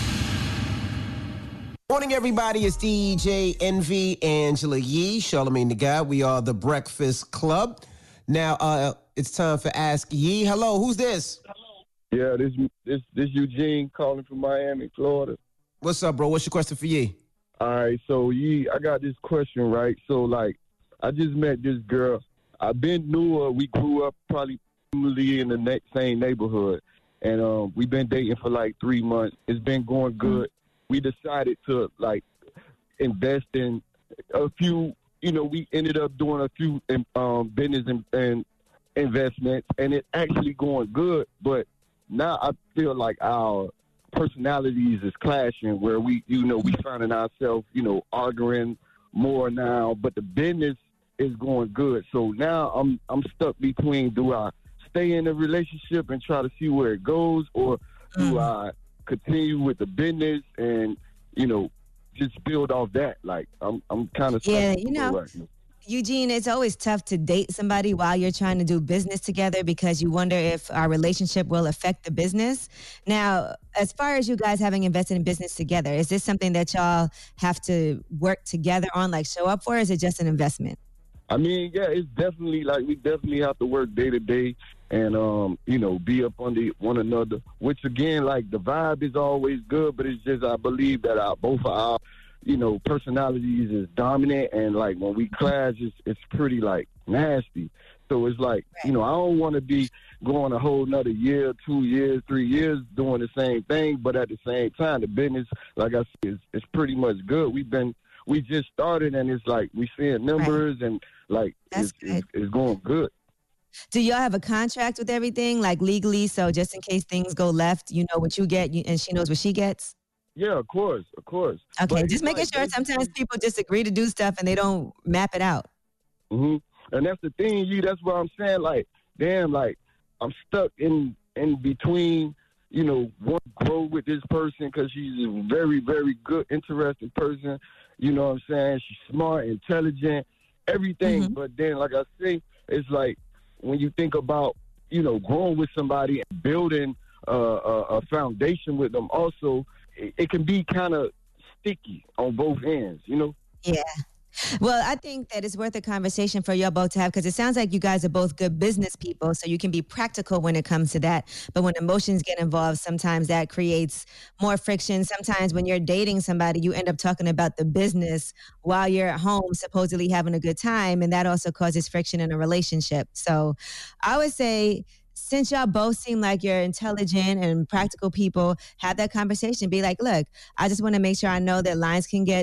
Morning, everybody. It's D J Envy, Angela Yee, Charlamagne the God. We are the Breakfast Club. Now, uh, it's time for Ask Yee. Hello, who's this? Yeah, this this this Eugene calling from Miami, Florida. What's up, bro? What's your question for Yee? All right, so Yee, I got this question, right? So, like, I just met this girl. I've been knew her. We grew up probably in the ne- same neighborhood, and um, we've been dating for like three months. It's been going good. We decided to like invest in a few. You know, we ended up doing a few um, business and, and investments, and it's actually going good. But now I feel like our personalities is clashing, where we, you know, we finding ourselves, you know, arguing more now. But the business is going good. So now I'm I'm stuck between, do I stay in a relationship and try to see where it goes, or do I continue with the business and, you know, just build off that? Like, I'm I'm kind of Yeah, you know, Eugene, it's always tough to date somebody while you're trying to do business together because you wonder if our relationship will affect the business. Now, as far as you guys having invested in business together, is this something that y'all have to work together on, like show up for, or is it just an investment? I mean, yeah, it's definitely like we definitely have to work day to day and, um, you know, be up under one another, which again, like the vibe is always good, but it's just, I believe that our, both of our, you know, personalities is dominant, and like when we clash, it's, it's pretty like nasty. So it's like, you know, I don't want to be going a whole nother year, two years, three years doing the same thing, but at the same time, the business, like I said, is, is pretty much good. We've been, we just started, and it's like we seeing numbers and like it's, it's, it's going good. Do y'all have a contract with everything, like legally, so just in case things go left, you know what you get you, and she knows what she gets? Yeah, of course, of course. Okay, But just making it's sure like- sometimes people just agree to do stuff and they don't map it out. hmm And that's the thing, you. That's what I'm saying. Like, damn, like I'm stuck in in between. You know, want to grow with this person because she's a very, very good, interesting person. You know what I'm saying? She's smart, intelligent, everything. But then, like I say, it's like when you think about, you know, growing with somebody and building uh, a, a foundation with them, also, it, it can be kind of sticky on both ends. You know? Yeah. Well, I think that it's worth a conversation for y'all both to have because it sounds like you guys are both good business people, so you can be practical when it comes to that. But when emotions get involved, sometimes that creates more friction. Sometimes when you're dating somebody, you end up talking about the business while you're at home, supposedly having a good time, and that also causes friction in a relationship. So I would say, since y'all both seem like you're intelligent and practical people, have that conversation. Be like, look, I just want to make sure I know that lines can get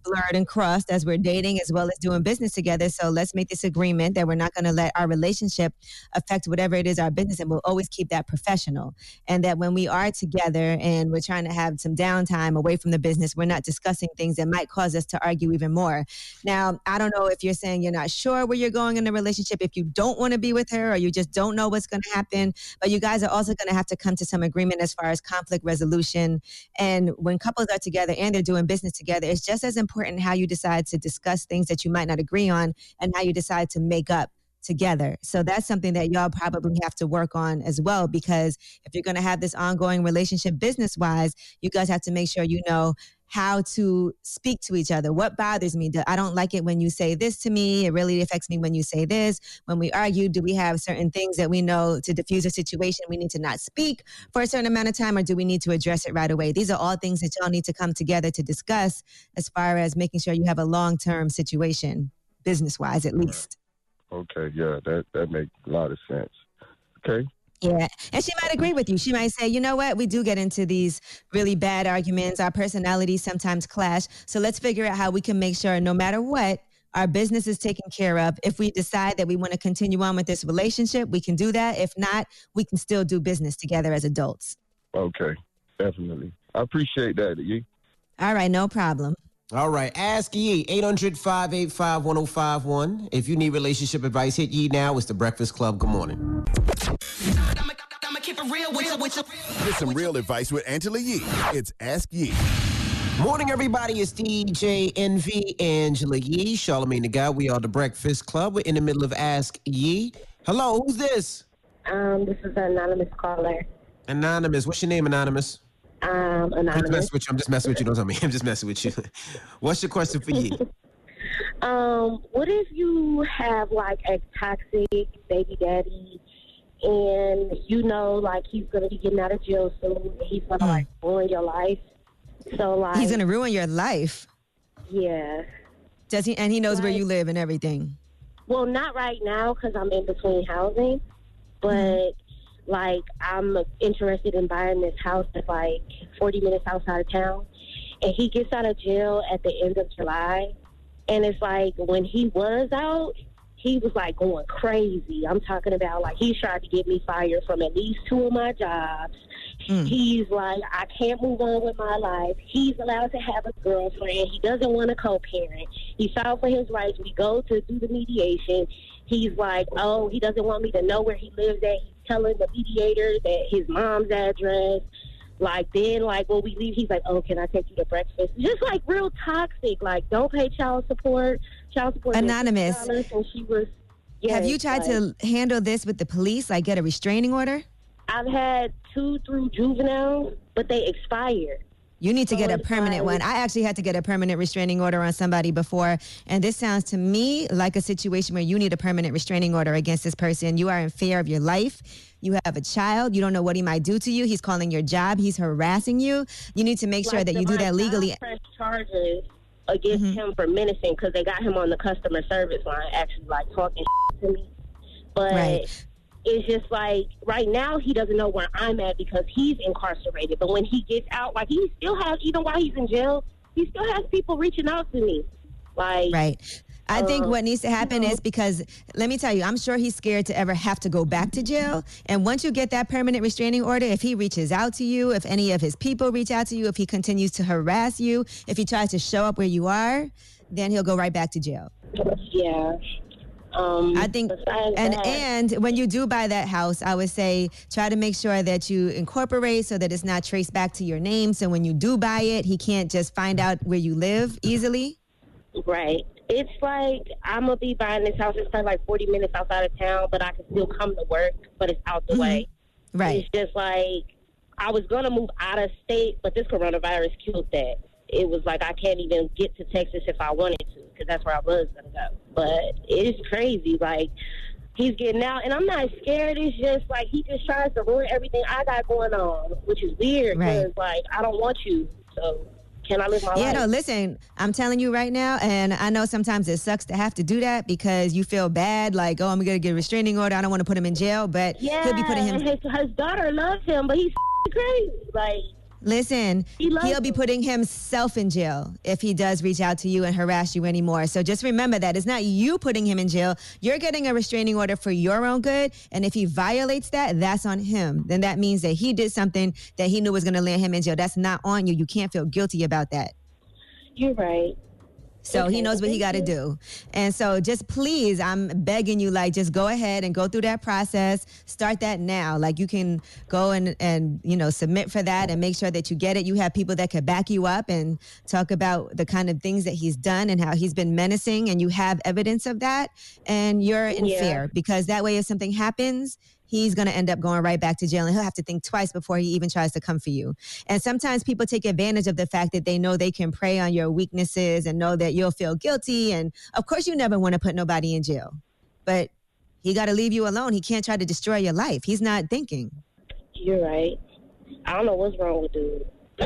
blurred and crossed as we're dating as well as doing business together. So let's make this agreement that we're not going to let our relationship affect whatever it is our business, and we'll always keep that professional. And that when we are together and we're trying to have some downtime away from the business, we're not discussing things that might cause us to argue even more. Now, I don't know if you're saying you're not sure where you're going in the relationship, if you don't want to be with her or you just don't know what's going to happen, but you guys are also going to have to come to some agreement as far as conflict resolution. And when couples are together and they're doing business together, it's just as important how you decide to discuss things that you might not agree on and how you decide to make up together. So that's something that y'all probably have to work on as well, because if you're going to have this ongoing relationship business-wise, you guys have to make sure you know how to speak to each other. What bothers me? Do, I don't like it when you say this to me. It really affects me when you say this. When we argue, do we have certain things that we know to diffuse a situation we need to not speak for a certain amount of time, or do we need to address it right away? These are all things that y'all need to come together to discuss as far as making sure you have a long-term situation, business-wise at least. Okay, yeah, that, that makes a lot of sense. Okay. Yeah, and she might agree with you. She might say, you know what, we do get into these really bad arguments. Our personalities sometimes clash. So let's figure out how we can make sure no matter what, our business is taken care of. If we decide that we want to continue on with this relationship, we can do that. If not, we can still do business together as adults. Okay, definitely. I appreciate that, Yee. All right, no problem. All right, ask Yee, eight hundred, five eight five, one oh five one. If you need relationship advice, hit Yee now. It's The Breakfast Club. Good morning. Get some real advice with Angela Yee. It's Ask Yee. Morning, everybody. It's D J Envy, Angela Yee, Charlamagne the God. We are The Breakfast Club. We're in the middle of Ask Yee. Hello, who's this? Um, this is an anonymous caller. Anonymous. What's your name, Anonymous? Um, I'm just anonymous. messing with you. I'm just messing with you. Don't tell me. I'm just messing with you. What's your question for Yee? Um, what if you have like a toxic baby daddy, and you know like he's gonna be getting out of jail soon, and he's gonna like ruin your life? So like He's gonna ruin your life. Yeah. Does he? And he knows Like- where you live and everything. Well, not right now because I'm in between housing, but Mm-hmm. like I'm interested in buying this house that's like forty minutes outside of town, and he gets out of jail at the end of July, and it's like when he was out, he was like going crazy. I'm talking about like he tried to get me fired from at least two of my jobs. Mm. He's like, I can't move on with my life. He's allowed to have a girlfriend. He doesn't want a co-parent. He filed for his rights. We go to do the mediation. He's like, oh, he doesn't want me to know where he lives at. He's telling the mediator that his mom's address. Like, then, like, when we leave, he's like, oh, can I take you to breakfast? Just, like, real toxic. Like, don't pay child support. Child support. is Anonymous. fifty dollars, and she was, Have yes, you tried like, to handle this with the police, like get a restraining order? I've had two through juvenile, but they expired. You need to So get a it's permanent like- one. I actually had to get a permanent restraining order on somebody before, and this sounds to me like a situation where you need a permanent restraining order against this person. You are in fear of your life. You have a child. You don't know what he might do to you. He's calling your job. He's harassing you. You need to make sure Like, that the- you do my that legally. job pressed charges against him for menacing because they got him on the customer service line, actually like talking to me. But Right. it's just like right now he doesn't know where I'm at because he's incarcerated. But when he gets out, like he still has, even while he's in jail, he still has people reaching out to me. Like Right. I think um, what needs to happen you know. is because, let me tell you, I'm sure he's scared to ever have to go back to jail. And once you get that permanent restraining order, if he reaches out to you, if any of his people reach out to you, if he continues to harass you, if he tries to show up where you are, then he'll go right back to jail. Yeah. Um, I think, and that- and when you do buy that house, I would say try to make sure that you incorporate so that it's not traced back to your name. So when you do buy it, he can't just find out where you live easily. Right. It's like I'm gonna be buying this house. It's probably like forty minutes outside of town, but I can still come to work. But it's out the Mhm. way. Right. It's just like I was gonna move out of state, but this coronavirus killed that. It was like I can't even get to Texas if I wanted to, because that's where I was gonna go. But it's crazy. Like he's getting out, and I'm not scared. It's just like he just tries to ruin everything I got going on, which is weird because Right. like I don't want you. So can I live my Yeah, life? no, listen, I'm telling you right now, and I know sometimes it sucks to have to do that because you feel bad, like, oh, I'm going to get a restraining order. I don't want to put him in jail, but Yeah, he'll be putting him. his, his daughter loves him, but he's crazy. Like, Listen, He loves he'll be putting himself in jail if he does reach out to you and harass you anymore. So just remember that. It's not you putting him in jail. You're getting a restraining order for your own good. And if he violates that, that's on him. Then that means that he did something that he knew was going to land him in jail. That's not on you. You can't feel guilty about that. You're right. So Okay, he knows what he got to do. And so just please, I'm begging you, like, just go ahead and go through that process. Start that now. Like, you can go and, and, you know, submit for that and make sure that you get it. You have people that could back you up and talk about the kind of things that he's done and how he's been menacing, and you have evidence of that. And you're in Yeah. fear, because that way if something happens, he's going to end up going right back to jail, and he'll have to think twice before he even tries to come for you. And sometimes people take advantage of the fact that they know they can prey on your weaknesses and know that you'll feel guilty. And of course, you never want to put nobody in jail, but he got to leave you alone. He can't try to destroy your life. He's not thinking. You're right. I don't know what's wrong with dude.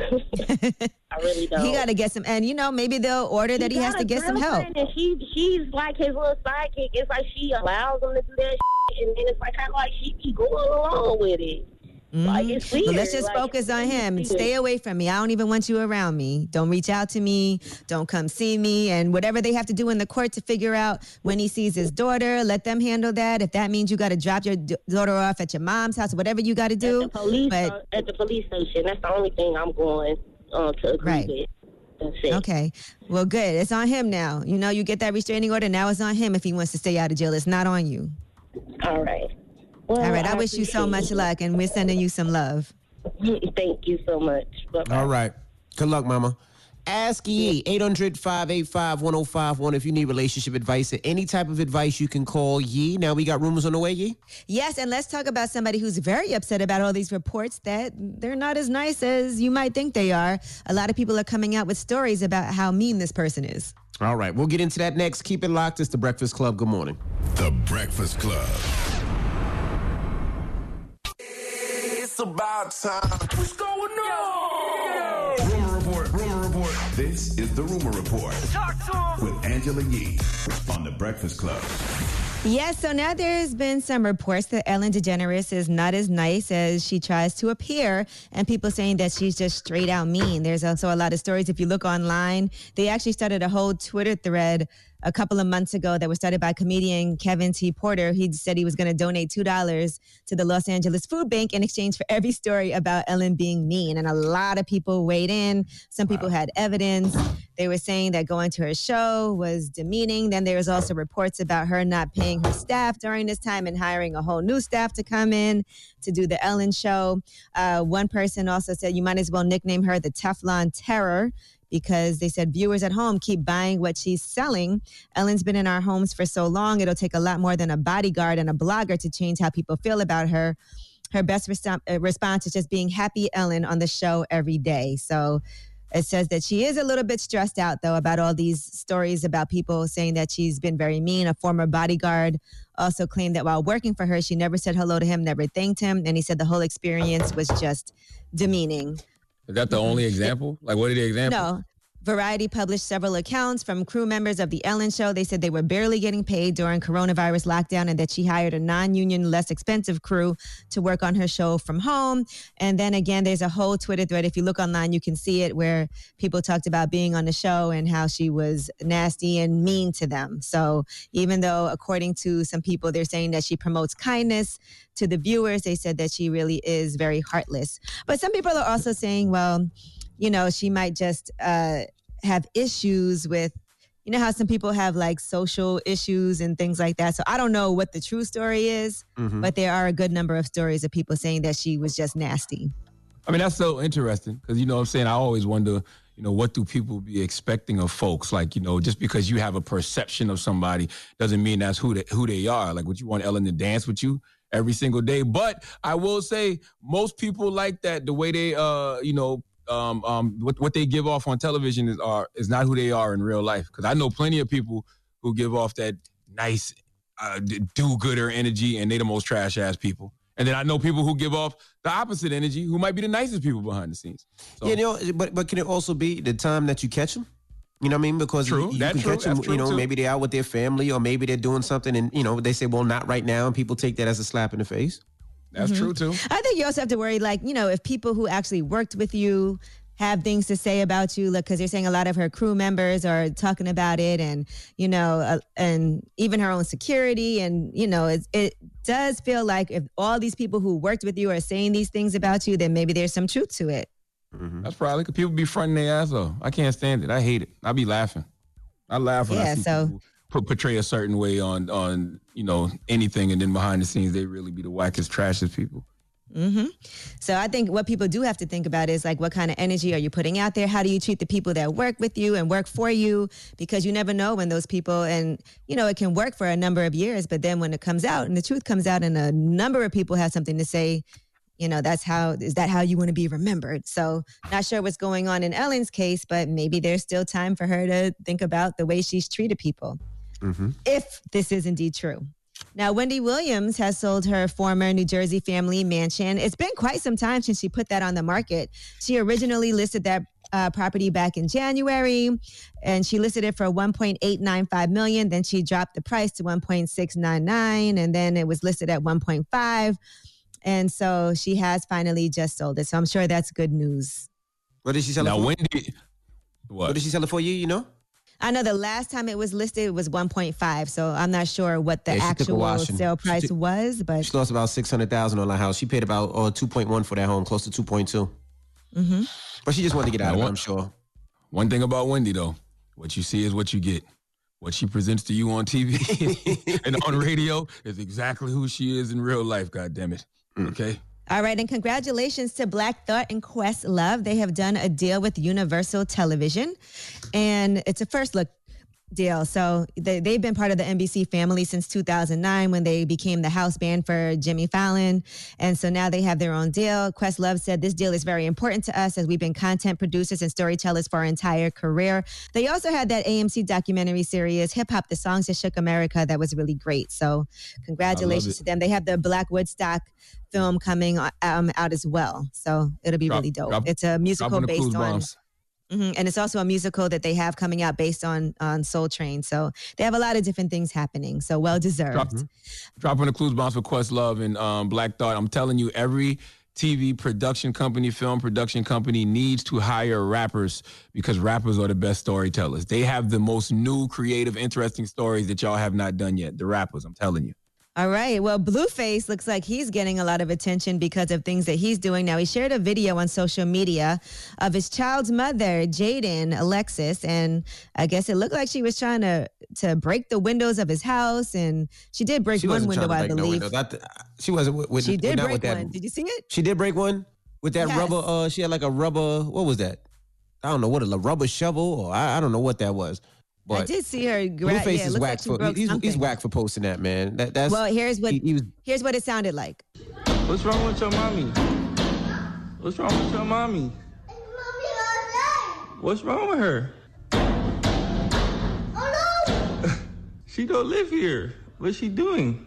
I really don't. He got to get some, and you know, maybe they'll order that he, has got to a get some help. girlfriend, And she, she's like his little sidekick. It's like she allows him to do that shit, and then it's like kind of like she be going along with it. Mhm. Like, it's weird. But let's just Like, focus on him. it's Stay weird. away from me. I don't even want you around me. Don't reach out to me. Don't come see me. And whatever they have to do in the court to figure out when he sees his daughter, let them handle that. If that means you got to drop your d- daughter off at your mom's house, whatever you got to do. At the police, but, uh, at the police station. That's the only thing I'm going uh, to agree Right. with. That's it. Okay. Well, good. It's on him now. You know, you get that restraining order. Now it's on him if he wants to stay out of jail. It's not on you. All right. Well, All right. I, I wish you so appreciate much it. luck, and we're sending you some love. Thank you so much. Bye-bye. All right. Good luck, Mama. Ask Yee, eight hundred, five eight five, one oh five one. If you need relationship advice or any type of advice, you can call Yee. Now we got rumors on the way, Yee? Yes, and let's talk about somebody who's very upset about all these reports that they're not as nice as you might think they are. A lot of people are coming out with stories about how mean this person is. All right. We'll get into that next. Keep it locked. It's The Breakfast Club. Good morning. The Breakfast Club. It's about time. What's going on? Rumor Report. Rumor Report. This is the Rumor Report with Angela Yee on The Breakfast Club. Yes, so now there's been some reports that Ellen DeGeneres is not as nice as she tries to appear, and people saying that she's just straight out mean. There's also a lot of stories. If you look online, they actually started a whole Twitter thread a couple of months ago that was started by comedian Kevin T. Porter. He said he was going to donate two dollars to the Los Angeles Food Bank in exchange for every story about Ellen being mean. And a lot of people weighed in. Some people had evidence. They were saying that going to her show was demeaning. Then there was also reports about her not paying her staff during this time and hiring a whole new staff to come in to do the Ellen show. Uh, one person also said you might as well nickname her the Teflon Terror, because they said viewers at home keep buying what she's selling. Ellen's been in our homes for so long, it'll take a lot more than a bodyguard and a blogger to change how people feel about her. Her best res- uh, response is just being happy Ellen on the show every day. So it says that she is a little bit stressed out, though, about all these stories about people saying that she's been very mean. A former bodyguard also claimed that while working for her, she never said hello to him, never thanked him. And he said the whole experience was just demeaning. Is that the only example? Like, what are the examples? No. Variety published several accounts from crew members of The Ellen Show. They said they were barely getting paid during coronavirus lockdown and that she hired a non-union, less expensive crew to work on her show from home. And then again, there's a whole Twitter thread. If you look online, you can see it, where people talked about being on the show and how she was nasty and mean to them. So even though, according to some people, they're saying that she promotes kindness to the viewers, they said that she really is very heartless. But some people are also saying, well, you know, she might just uh, have issues with, you know, how some people have like social issues and things like that. So I don't know what the true story is, Mhm. but there are a good number of stories of people saying that she was just nasty. I mean, that's so interesting because, you know what I'm saying, I always wonder, you know, what do people be expecting of folks? Like, you know, just because you have a perception of somebody doesn't mean that's who they, who they are. Like, would you want Ellen to dance with you every single day? But I will say most people like that, the way they, uh, you know, Um, um, what, what they give off on television is are is not who they are in real life. Because I know plenty of people who give off that nice uh, do-gooder energy, and they the most trash-ass people. And then I know people who give off the opposite energy, who might be the nicest people behind the scenes. So, Yeah, you know, but but can it also be the time that you catch them? You know what I mean? Because True. you, you That's can true. catch them, That's true you know, too. maybe they're out with their family or maybe they're doing something and, you know, they say, well, not right now. And people take that as a slap in the face. That's Mm-hmm. true too. I think you also have to worry, like, you know, if people who actually worked with you have things to say about you, like, because they're saying a lot of her crew members are talking about it, and you know, uh, and even her own security, and you know, it, it does feel like if all these people who worked with you are saying these things about you, then maybe there's some truth to it. Mm-hmm. That's probably because people be fronting their ass off. I can't stand it. I hate it. I be laughing. I laugh when Yeah, I see so- people p- portray a certain way on on you know anything, and then behind the scenes they really be the wackest, trashiest people. Mm-hmm. So I think what people do have to think about is like, what kind of energy are you putting out there? How do you treat the people that work with you and work for you? Because you never know when those people, and you know, it can work for a number of years, but then when it comes out and the truth comes out and a number of people have something to say, you know, that's how, is that how you want to be remembered? So not sure what's going on in Ellen's case, but maybe there's still time for her to think about the way she's treated people. Mm-hmm. If this is indeed true. Now, Wendy Williams has sold her former New Jersey family mansion. It's been quite some time since she put that on the market. She originally listed that uh, property back in January, and she listed it for one point eight nine five million dollars. Then she dropped the price to one point six nine nine, and then it was listed at one point five. And so she has finally just sold it. So I'm sure that's good news. What did she sell Now, it for? Wendy, what? What did she sell it for you, you know? I know the last time it was listed it was one point five, so I'm not sure what the Yeah, she took a actual washing. sale She price took- was, but She lost about six hundred thousand dollars on her house. She paid about uh, two point one for that home, close to two point two. mm-hmm. But she just wanted to get out Now, of it, one- I'm sure. One thing about Wendy though, what you see is what you get. What she presents to you on T V and on radio is exactly who she is in real life. God damn it. Okay. All right, and congratulations to Black Thought and Questlove. They have done a deal with Universal Television, and it's a first look deal. So they, they've been part of the N B C family since two thousand nine when they became the house band for Jimmy Fallon. And so now they have their own deal. Questlove said, this deal is very important to us as we've been content producers and storytellers for our entire career. They also had that A M C documentary series, Hip Hop, The Songs That Shook America, that was really great. So congratulations to them. They have the Black Woodstock film coming um, out as well. So it'll be Drop- really dope. drop- it's a musical dropping the based clues on... bombs. Mhm. And it's also a musical that they have coming out based on on Soul Train. So they have a lot of different things happening. So well deserved. Drop, dropping the clues bombs for Questlove and um, Black Thought. I'm telling you, every T V production company, film production company needs to hire rappers because rappers are the best storytellers. They have the most new, creative, interesting stories that y'all have not done yet. The rappers, I'm telling you. All right. Well, Blueface looks like he's getting a lot of attention because of things that he's doing. Now, he shared a video on social media of his child's mother, Jaden Alexis, and I guess it looked like she was trying to to break the windows of his house, and she did break She one wasn't window, trying I to break no believe. windows. I th- she wasn't with, with She did not break with that. one. Did you see it? She did break one with that Yes. rubber. Uh, she had like a rubber. What was that? I don't know what a rubber shovel, or I, I don't know what that was. But I did see her. Gra- Blueface yeah, it is looks whack like she for broke he's, something. he's whack for posting that, man. That that's Well, here's what he, he was. here's what it sounded like. What's wrong with your mommy? What's wrong with your mommy? What's wrong with her? She don't live here. What's she doing?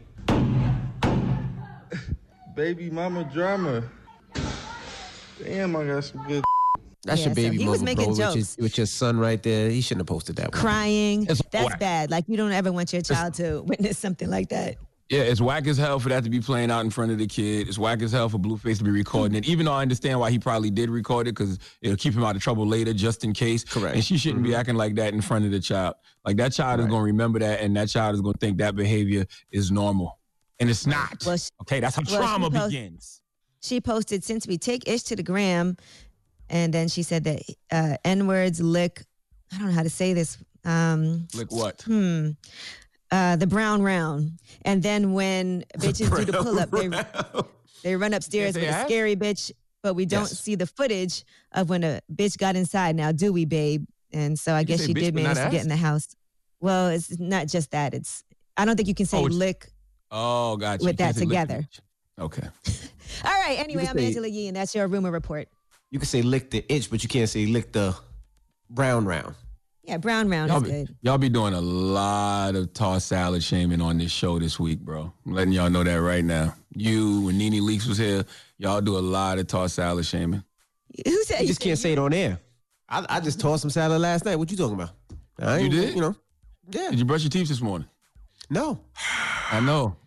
Baby mama drama. Damn, I got some good. That's Yeah, your so baby he mama, was making bro, jokes. With your, with your son right there. He shouldn't have posted that one. Crying. It's That's whack. bad. Like, you don't ever want your child to witness something like that. Yeah, it's whack as hell for that to be playing out in front of the kid. It's whack as hell for Blueface to be recording it, even though I understand why he probably did record it because it'll keep him out of trouble later just in case. Correct. And she shouldn't be acting like that in front of the child. Like, that child is Right. going to remember that, and that child is going to think that behavior is normal. And it's not. Well, she- Okay, that's how well, she trauma post- begins. She posted, since we take Ish to the gram, and then she said that uh, N-words lick, I don't know how to say this. Um, Like what? hmm. Uh, the brown round. And then when bitches do the pull up, they, they run upstairs Yes, they with a have. scary bitch, but we don't Yes. see the footage of when a bitch got inside. Now, do we, babe? And so I You guess say she bitch, did but not manage to get ass? in the house. Well, it's not just that. It's I don't think you can say Oh, it's- lick. Oh, gotcha. With You can't that say lick together. bitch. Okay. All right. Anyway, can I'm say- Angela Yee, and that's your rumor report. You can say lick the itch, but you can't say lick the brown round. Yeah, brown round Y'all is be, good. y'all be doing a lot of toss salad shaming on this show this week, bro. I'm letting y'all know that right now. You, when Nene Leakes was here, y'all do a lot of toss salad shaming. Who said You just can't say it on air. I, I just tossed some salad last night. What you talking about? I You ain't- did? You know. Yeah. Did you brush your teeth this morning? No. I know.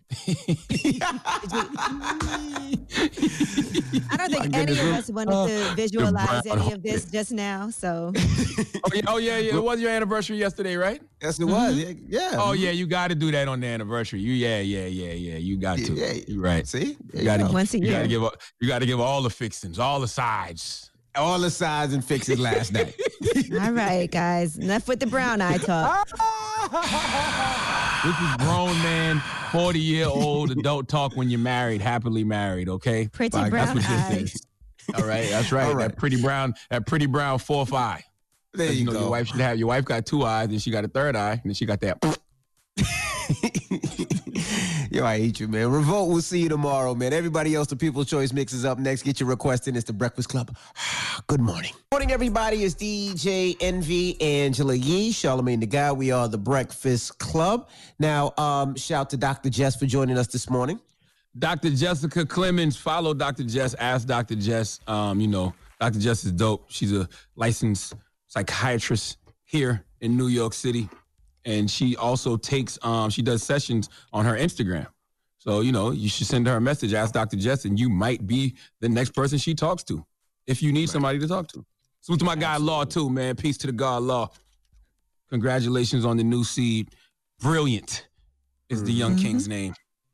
I don't think any of us wanted to visualize any of this just now. So. oh, yeah, oh yeah, yeah. It was your anniversary yesterday, right? Yes, it was. Mm-hmm. Yeah. Oh yeah, you got to do that on the anniversary. You yeah, yeah, yeah, yeah. You got to. Yeah, You're right. See, you got to once a you year. got to give you got to give all the fixings, all the sides, all the sides and fixings last night. All right, guys. Enough with the brown eye talk. This is grown man, forty year old adult talk when you're married, happily married. Okay, Pretty Like, brown that's what eyes. this is. All right, that's right. All right. That pretty brown, that pretty brown fourth eye. There you know, go. Your wife should have. Your wife got two eyes, and she got a third eye, and then she got that. Yo, I hate you, man. Revolt, we'll see you tomorrow, man. Everybody else, the People's Choice Mix is up next. Get your request in. It's the Breakfast Club. Good morning. Morning, everybody. It's D J Envy, Angela Yee, Charlamagne the Guy. We are the Breakfast Club. Now, um, shout to Doctor Jess for joining us this morning. Doctor Jessica Clemens. Follow Doctor Jess. Ask Doctor Jess. Um, you know, Doctor Jess is dope. She's a licensed psychiatrist here in New York City. And she also takes, um, she does sessions on her Instagram. So, you know, you should send her a message, ask Doctor Jess, and you might be the next person she talks to if you need right. somebody to talk to. Salute to my guy, Law, too, man. Peace to the God, Law. Congratulations on the new seed. Brilliant is the young Mm-hmm. king's name.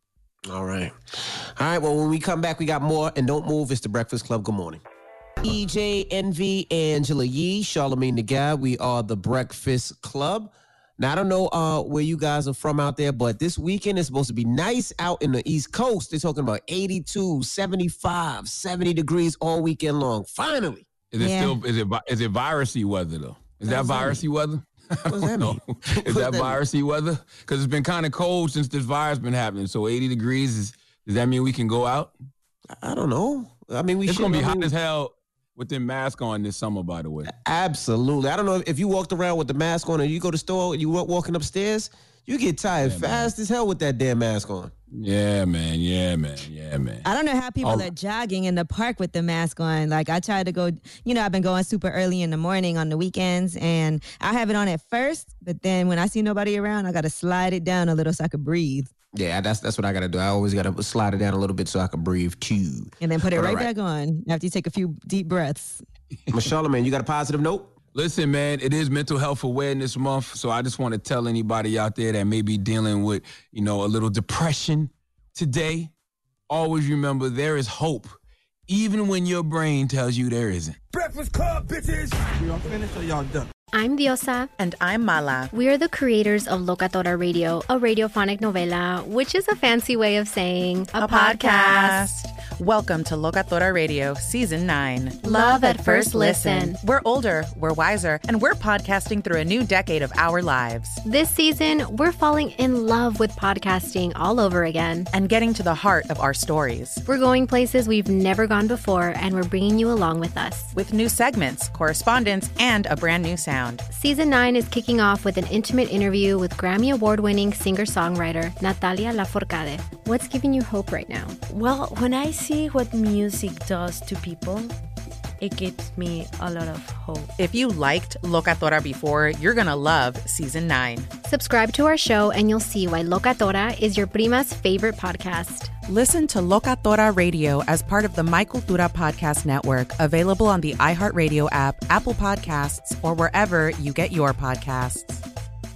All right. All right, well, when we come back, we got more. And don't move. It's the Breakfast Club. Good morning. D J Envy, Angela Yee, Charlamagne the Guy. We are the Breakfast Club. Now, I don't know uh, where you guys are from out there, but this weekend is supposed to be nice out in the East Coast. They're talking about eighty-two, seventy-five, seventy degrees all weekend long. Finally. Is it Yeah. still, is it, vi- is it virusy weather, though? Is that What does that virusy weather? What does that mean? Is that virusy weather? Because it's been kind of cold since this virus been happening. So eighty degrees, is, does that mean we can go out? I don't know. I mean, we It's should. going to be I hot mean, as hell with them mask on this summer, by the way. Absolutely. I don't know if you walked around with the mask on and you go to the store and you were walking upstairs, you get tired Yeah, fast as hell with that damn mask on. Yeah, man. Yeah, man. Yeah, man. I don't know how people Oh. are jogging in the park with the mask on. Like, I try to go, you know, I've been going super early in the morning on the weekends, and I have it on at first, but then when I see nobody around, I got to slide it down a little so I could breathe. Yeah, that's that's what I got to do. I always got to slide it down a little bit so I can breathe too. And then put it But right, all right. back on after you take a few deep breaths. Charlamagne, you got a positive note? Listen, man, it is Mental Health Awareness Month, so I just want to tell anybody out there that may be dealing with, you know, a little depression today, always remember there is hope, even when your brain tells you there isn't. Breakfast Club, bitches! Y'all finished or y'all done? I'm Diosa. And I'm Mala. We are the creators of Locatora Radio, a radiophonic novela, which is a fancy way of saying a, A podcast. Welcome to Locatora Radio, Season nine. Love at first listen. We're older, we're wiser, and we're podcasting through a new decade of our lives. This season, we're falling in love with podcasting all over again. And getting to the heart of our stories. We're going places we've never gone before, and we're bringing you along with us. With new segments, correspondence, and a brand new sound. Season nine is kicking off with an intimate interview with Grammy Award-winning singer-songwriter Natalia Lafourcade. What's giving you hope right now? Well, when I see what music does to people, it gives me a lot of hope. If you liked Locatora before, you're going to love Season nine. Subscribe to our show and you'll see why Locatora is your prima's favorite podcast. Listen to Locatora Radio as part of the My Cultura Podcast Network, available on the iHeartRadio app, Apple Podcasts, or wherever you get your podcasts.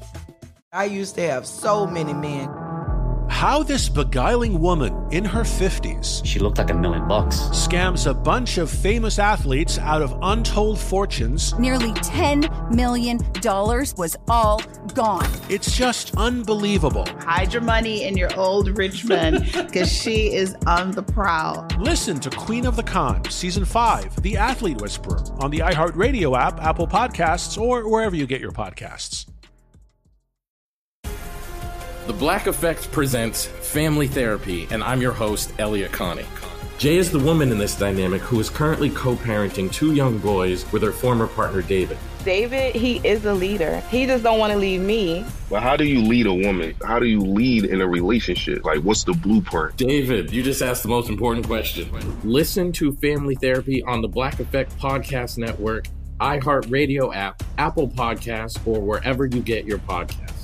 I used to have so many men. How this beguiling woman in her fifties, she looked like a million bucks, scams a bunch of famous athletes out of untold fortunes. Nearly ten million dollars was all gone. It's just unbelievable. Hide your money in your old rich man, because she is on the prowl. Listen to Queen of the Con, Season five, The Athlete Whisperer, on the iHeartRadio app, Apple Podcasts, or wherever you get your podcasts. The Black Effect presents Family Therapy, and I'm your host, Elliot Connie. Jay is the woman in this dynamic who is currently co-parenting two young boys with her former partner, David. David, he is a leader. He just don't want to leave me. But how do you lead a woman? How do you lead in a relationship? Like, what's the blueprint? David, you just asked the most important question. Listen to Family Therapy on the Black Effect Podcast Network, iHeartRadio app, Apple Podcasts, or wherever you get your podcasts.